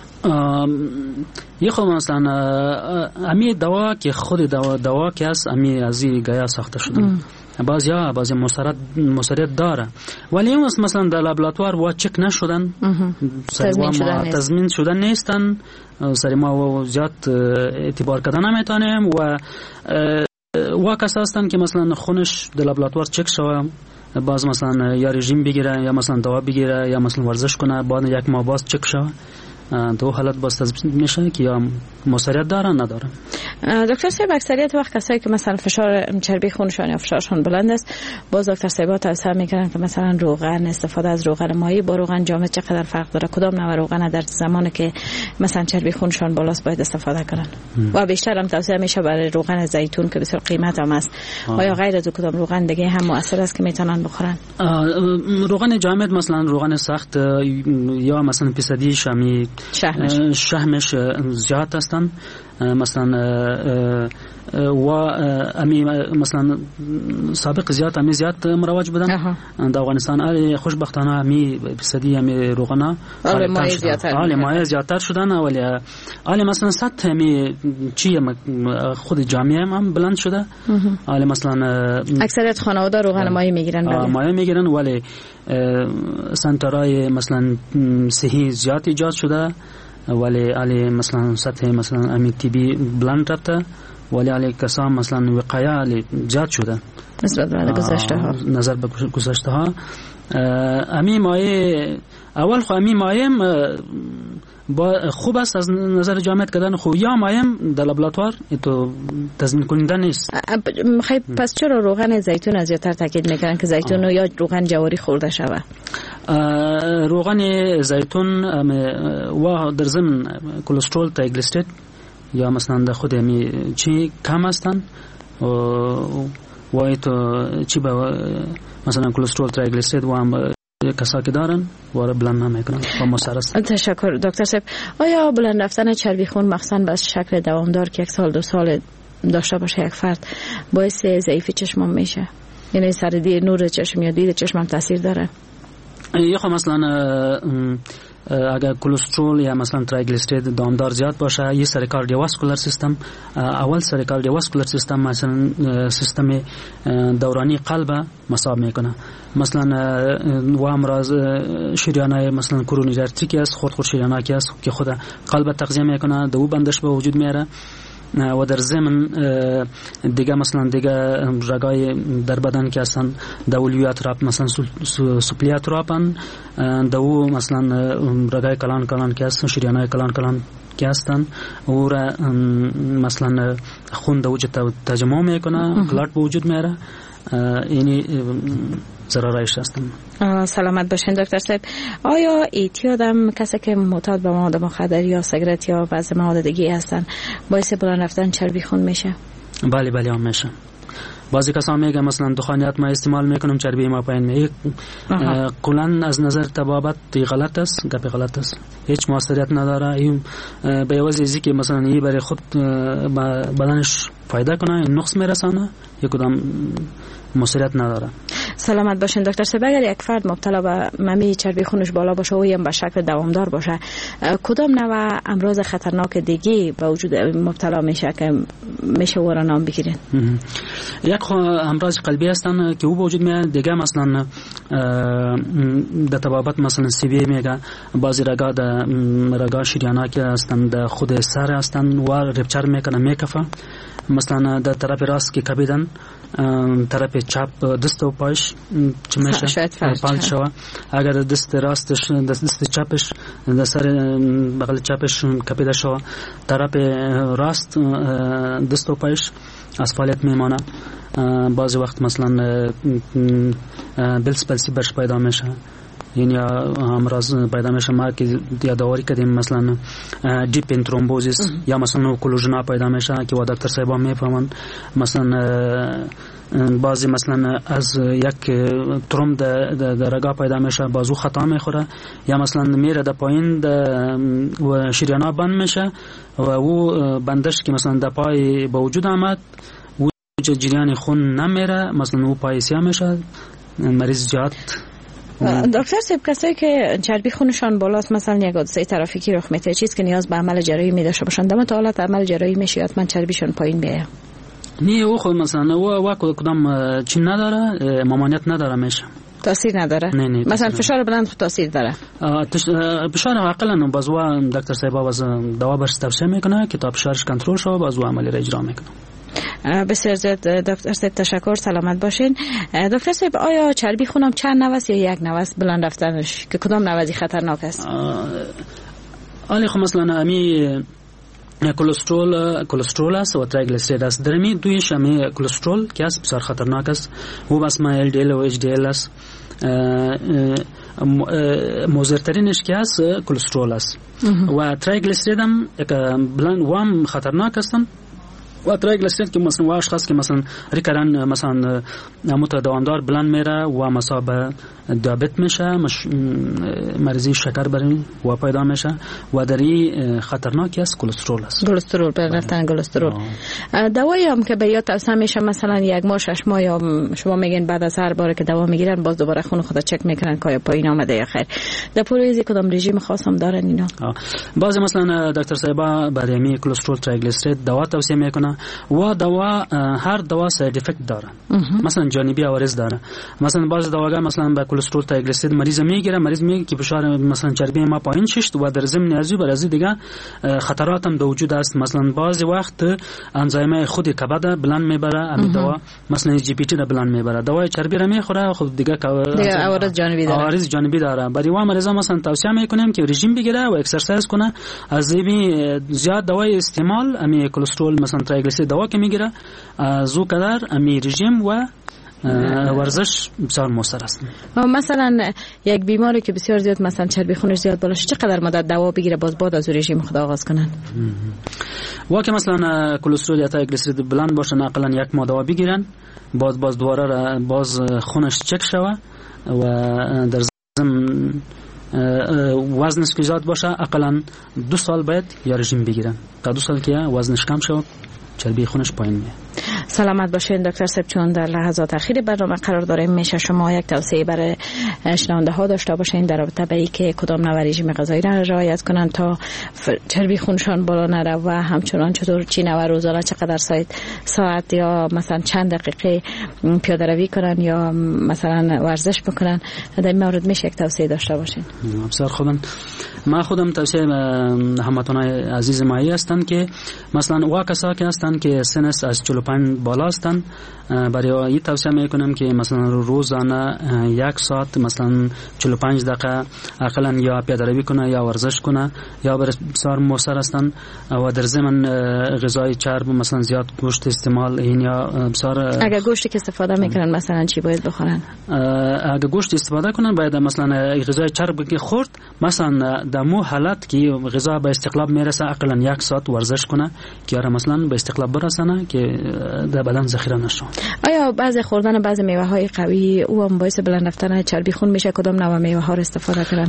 Speaker 4: یه خود مثلا امی دوا که خود دوا دوا که است امی از این گیا ساخته شده، بعضی ها بعضی مصرات مصرات داره ولی اون مثلا در لابراتوار و چک نشدن،
Speaker 2: تضمین شدن
Speaker 4: تضمین شدن نیستن، سری ما زیاد اعتبار کردن نمیتونیم و و کس هستن که مثلا خونش در لابراتوار چک شوه، باز مثلا یا رژیم بگیره یا مثلا دوا بگیره یا مثلا ورزش کنه، بعد یک ماه باز چک شوه، دو حالت باز تثبیت میشه که یا مصریت دارن ندارن.
Speaker 2: دکتر صاحب اکثریت وقت کسایی که مثلا فشار چربی خونشان یا فشارشان بلند است، باز دکتر صاحب توصیه میکنن که مثلا روغن، استفاده از روغن ماهی با روغن جامد چقدر فرق داره؟ کدام نوع روغن در زمانی که مثلا چربی خونشان بالاست باید استفاده کنن؟ و بیشتر هم توصیه میشه برای روغن زیتون که بسیار قیمت هم است. آیا غیر از کدام روغن دیگه هم مؤثر است که میتونن بخورن؟
Speaker 4: روغن جامد مثلا روغن سخت یا مثلا فیصدی شمی
Speaker 2: شحمش
Speaker 4: شحمش زیاد هستن، مثلا و امی مثلا سابق زیاد امی زیاد مروج بودن در افغانستان، علی خوشبختانه امی فیصدی امی روغنا
Speaker 2: علی مایع زیادتر
Speaker 4: علی مایع زیادتر شدن، ولی علی مثلا سطح امی چی خود جامعه هم بلند شده، علی مثلا
Speaker 2: اکثریت خانواده روغن مایع میگیرن
Speaker 4: مایع میگیرن ولی سنترهای مثلا صحی زیاد ایجاد شده، ولی علی مثلا سطح مثلا امی تی بی بلند رفته، ولی علی کسان مثلا وقایه علی زیاد شده
Speaker 2: نسبت به گذشته ها،
Speaker 4: نظر به گذشته ها. امی مایع اول خو امی مایع با خوب است از نظر جامعه کردن خوب، یا مایم در لابراتوار تو تضمین کننده نیست.
Speaker 2: خیلی پس چرا روغن زیتون از زیادتر تاکید میکنن که زیتون یا روغن جواری خورده شوه؟
Speaker 4: روغن زیتون و در ضمن کلسترول تریگلیسیرید یا مثلا در خود می چی کم هستن و و تو چی با مثلا کلسترول تریگلیسیرید و هم کسایی که دارن وارد بلند نمیکنن و مسرس.
Speaker 2: تشکر دکتر صاحب. آیا بلند رفتن چربی خون مخصوصا به شکل دوامدار که یک سال دو سال داشته باشه یک فرد باعث ضعیفی چشم میشه؟ یعنی سردی نور چشم یا دید چشم هم تاثیر داره؟
Speaker 4: یا خب مثلا اگر کلسترول یا مثلا تریگلیسیرید دامدار زیاد باشه، یه سر کاردیوواسکولار سیستم اول سر کاردیوواسکولار سیستم مثلا سیستم دورانی قلب مصاب میکنه، مثلا و امراض شریانه مثلا کرونری آرتری است، خود خود شریانه که است که خود قلب تغذیه میکنه، دو بندش به وجود میاره و در ضمن دیگه مثلا دیگه رگای در بدن که هستن دولیات راب مثلا سپلیات رابن دو مثلا رگای کلان کلان که هستن شریانه کلان کلان که هستن او را مثلا خون دو وجود تجمع میکنه، کلات به وجود میاره، اینی ضررش هستن.
Speaker 2: سلامت باشین دکتر صاحب. آیا اعتیادم کسی که معتاد به مواد مخدر یا سیگارت یا بعضی مواد دیگه هستن باعث بلند رفتن چربی خون میشه؟
Speaker 4: بله بله هم میشه. بعضی کسا میگه مثلا دخانیات ما استعمال میکنم چربی ما پایین میاد، کلا از نظر طبابت غلط است، گپ غلط است، هیچ موثریت نداره. این به وجه ازی که مثلا این برای خود بدنش فایده کنه این نقص میرسانه، یک کدام موثریت نداره.
Speaker 2: سلامت باشین دکتر صاحب. اگر یک فرد مبتلا به ممی چربی خونش بالا باشه و هم به شکل دوامدار باشه، کدام نوع امراض خطرناک دیگه به وجود مبتلا میشه که میشه و را نام بگیرین؟
Speaker 4: یک امراض قلبی هستن که او به وجود میاد، دیگه مثلا در طبابت مثلا سی بی میگه، بعضی رگا در رگا شریانه که هستن در خود سر هستن و رپچر میکنه میکفه، مثلا در طرف راست که کبیدن طرف چپ دست و پایش چه میشه
Speaker 2: شاید
Speaker 4: فلج شوه. اگر دست راستش دست چپش در سر بغل چپش کپیده شوه، طرف راست دست و پایش از فعالیت میمانه. بعضی وقت مثلا بلس پلسی برش پیدا میشه، یعنی امراض پیدا میشه ما که یادآوری کردیم مثلا دیپ این ترومبوزیس یا مثلا کلوژنا پیدا میشه که و دکتر صاحب میفهمن مثلا بعضی مثلا از یک تروم در رگا پیدا میشه، بازو خطا میخوره یا مثلا میره در پایین و شریانا بند میشه و او بندش که مثلا در پای با وجود آمد و جریان خون نمیره، مثلا او پای سیاه میشه، مریض جات.
Speaker 2: دکتر صاحب کسایی که چربی خونشان بالاست مثلا یک حادثه ترافیکی رخ میده، چیز که نیاز به عمل جراحی میداشته باشن، در تا حالت عمل جراحی میشه حتما چربیشون پایین بیاد؟
Speaker 4: نه او خود مثلا او وا کدام چین نداره، ممانعت نداره، میشه
Speaker 2: تاثیر نداره.
Speaker 4: نه نه
Speaker 2: مثلا فشار بلند خود تاثیر داره.
Speaker 4: فشار اقلا بازو دکتر صاحب باز دوا برش توصیه میکنه که تا فشارش کنترل شه بازو عملی را اجرا میکنه.
Speaker 2: بسیار زیاد دکتر صاحب تشکر، سلامت باشین. دکتر صاحب آیا چربی خونم چند نوست یا یک نوست بلند رفتنش که کدام نوزی خطرناک است؟
Speaker 4: آلی خب مثلا امی کلسترول کلسترول است و تریگلیسیرید است. در می دویش امی کلسترول که است بسیار خطرناک است، او بس ما ال دی ال و اچ دی ال است. مضرترینش که است کلسترول است و تریگلیسیرید هم بلند و هم خطرناک هستند. و تریگلیسیرید که مثلا واش خاص که مثلا ریکرن مثلا متداومدار بلند میره و مصاب دیابت میشه، مریضی شکر برین و پیدا میشه و دری خطرناکی است کلسترول است.
Speaker 2: کلسترول برفتن کلسترول. دوایی هم که به یاد توصیه میشه مثلا یک ماه شش ماه یا شما میگین بعد از هر بار که دوا میگیرن باز دوباره خون خود چک میکنن که آیا پایین آمده یا خیر. در پرویزی کدام رژیم خاص هم دارن اینا؟
Speaker 4: بعضی مثلا دکتر صاحبا برای می کلسترول تریگلیسیرید دوا توصیه میکنه و دوا هر دوا ساید افکت داره، مثلا جانبی عوارض داره. مثلا بعضی دواها مثلا با کلسترول تریگلیسیرید مریض میگیره، مریض میگه که فشار مثلا چربی ما پایین ششت و در ضمن ازی بر ازی دیگه خطرات هم وجود است. مثلا بعضی وقت انزیم خود کبد بلند میبره، همین دوا مثلا جی پی تی را بلند میبره، دوای چربی را میخوره خود دیگه
Speaker 2: دیگه عوارض جانبی داره.
Speaker 4: عوارض جانبی داره. برای و مریضا مثلا توصیه میکنیم که رژیم بگیره و اکسرسایز کنه، از این زیاد دوای استعمال امی کلسترول مثلا تریگلیسیرید دوا که میگیره زو قدر امی رژیم و ورزش بسیار مؤثر است.
Speaker 2: مثلا یک بیماری که بسیار زیاد مثلا چربی خونش زیاد بالاشه چقدر مدت دوا بگیره باز بعد از رژیم خود آغاز کنن؟
Speaker 4: وا که مثلا کلسترول یا تریگلیسیرید بلند باشه اقلا یک ماه دوا بگیرن، باز باز دوباره باز خونش چک شوه و در ضمن وزنش که زیاد باشه اقلا دو سال باید یا رژیم بگیرن تا دو سال که وزنش کم شود چربی خونش پایین میاد.
Speaker 2: سلامت باشین دکتر صاحب، چون در لحظات اخیر برنامه قرار داریم میشه شما یک توصیه برای شنونده ها داشته باشین در رابطه با اینکه کدام نوع رژیم غذایی را رعایت کنن تا چربی خونشان بالا نره و همچنان چطور چی نوع روزانه چقدر ساعت ساعت یا مثلا چند دقیقه پیاده روی کنن یا مثلا ورزش بکنن، در این مورد میشه یک توصیه داشته باشین؟
Speaker 4: بسیار خوبم. ما خودم توصیه هموطنان عزیز ما هستند که مثلا وا کسایی که هستند که سنش از چهل و پنج بالا هستند، برای این توصیه میکنم که مثلا روزانه یک ساعت مثلا چهل و پنج دقیقه اقلا یا پیاده روی کنه یا ورزش کنه یا بسیار مؤثر هستند و در ضمن غذای چرب مثلا زیاد گوشت استعمال این یا بسیار.
Speaker 2: اگر گوشتی که استفاده میکنن مثلا چی باید بخورن؟
Speaker 4: اگر گوشت استفاده کنن باید مثلا غذای چرب که خورد مثلا در مو حالت که غذا به استقلاب میرسه اقلا یک ساعت ورزش کنه که مثلا به استقلاب برسانه که در بدن ذخیره نشه.
Speaker 2: آیا بعضی خوردن بعضی میوه های قوی او هم باعث بلند رفتن چربی خون میشه؟ کدام نوع میوه ها رو استفاده کنن؟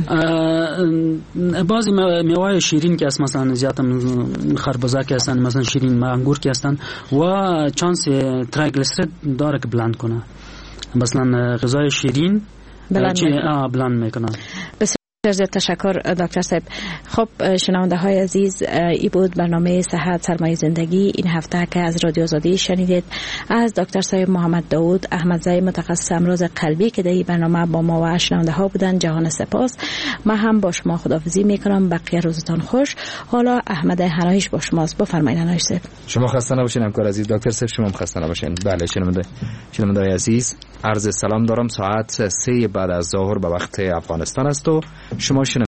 Speaker 4: بعضی میوه های شیرین که مثلا زیاد خربزه که هستن، مثلا شیرین انگور که هستن و چانس تریگلیسیرید داره که بلند کنه، مثلا غذای شیرین
Speaker 2: بلند
Speaker 4: بلند میکنه.
Speaker 2: بسیار تشکر دکتر صاحب. خب شنونده های عزیز، ای بود برنامه صحت سرمایه زندگی این هفته که از رادیو آزادی شنیدید از دکتر صاحب محمد داود احمدزی متخصص امراض قلبی که در این برنامه با ما و شنونده ها بودن. جهان سپاس. من هم با شما خداحافظی میکنم. بقیه روزتان خوش. حالا احمد هنایش با شماست. بفرمایید هنایش صاحب.
Speaker 17: شما خسته نباشین همکار عزیز. دکتر صاحب شما هم خسته نباشین. بله شنونده شنونده عزیز، عرض سلام دارم. ساعت سه بعد از ظهر به وقت افغانستان است و شما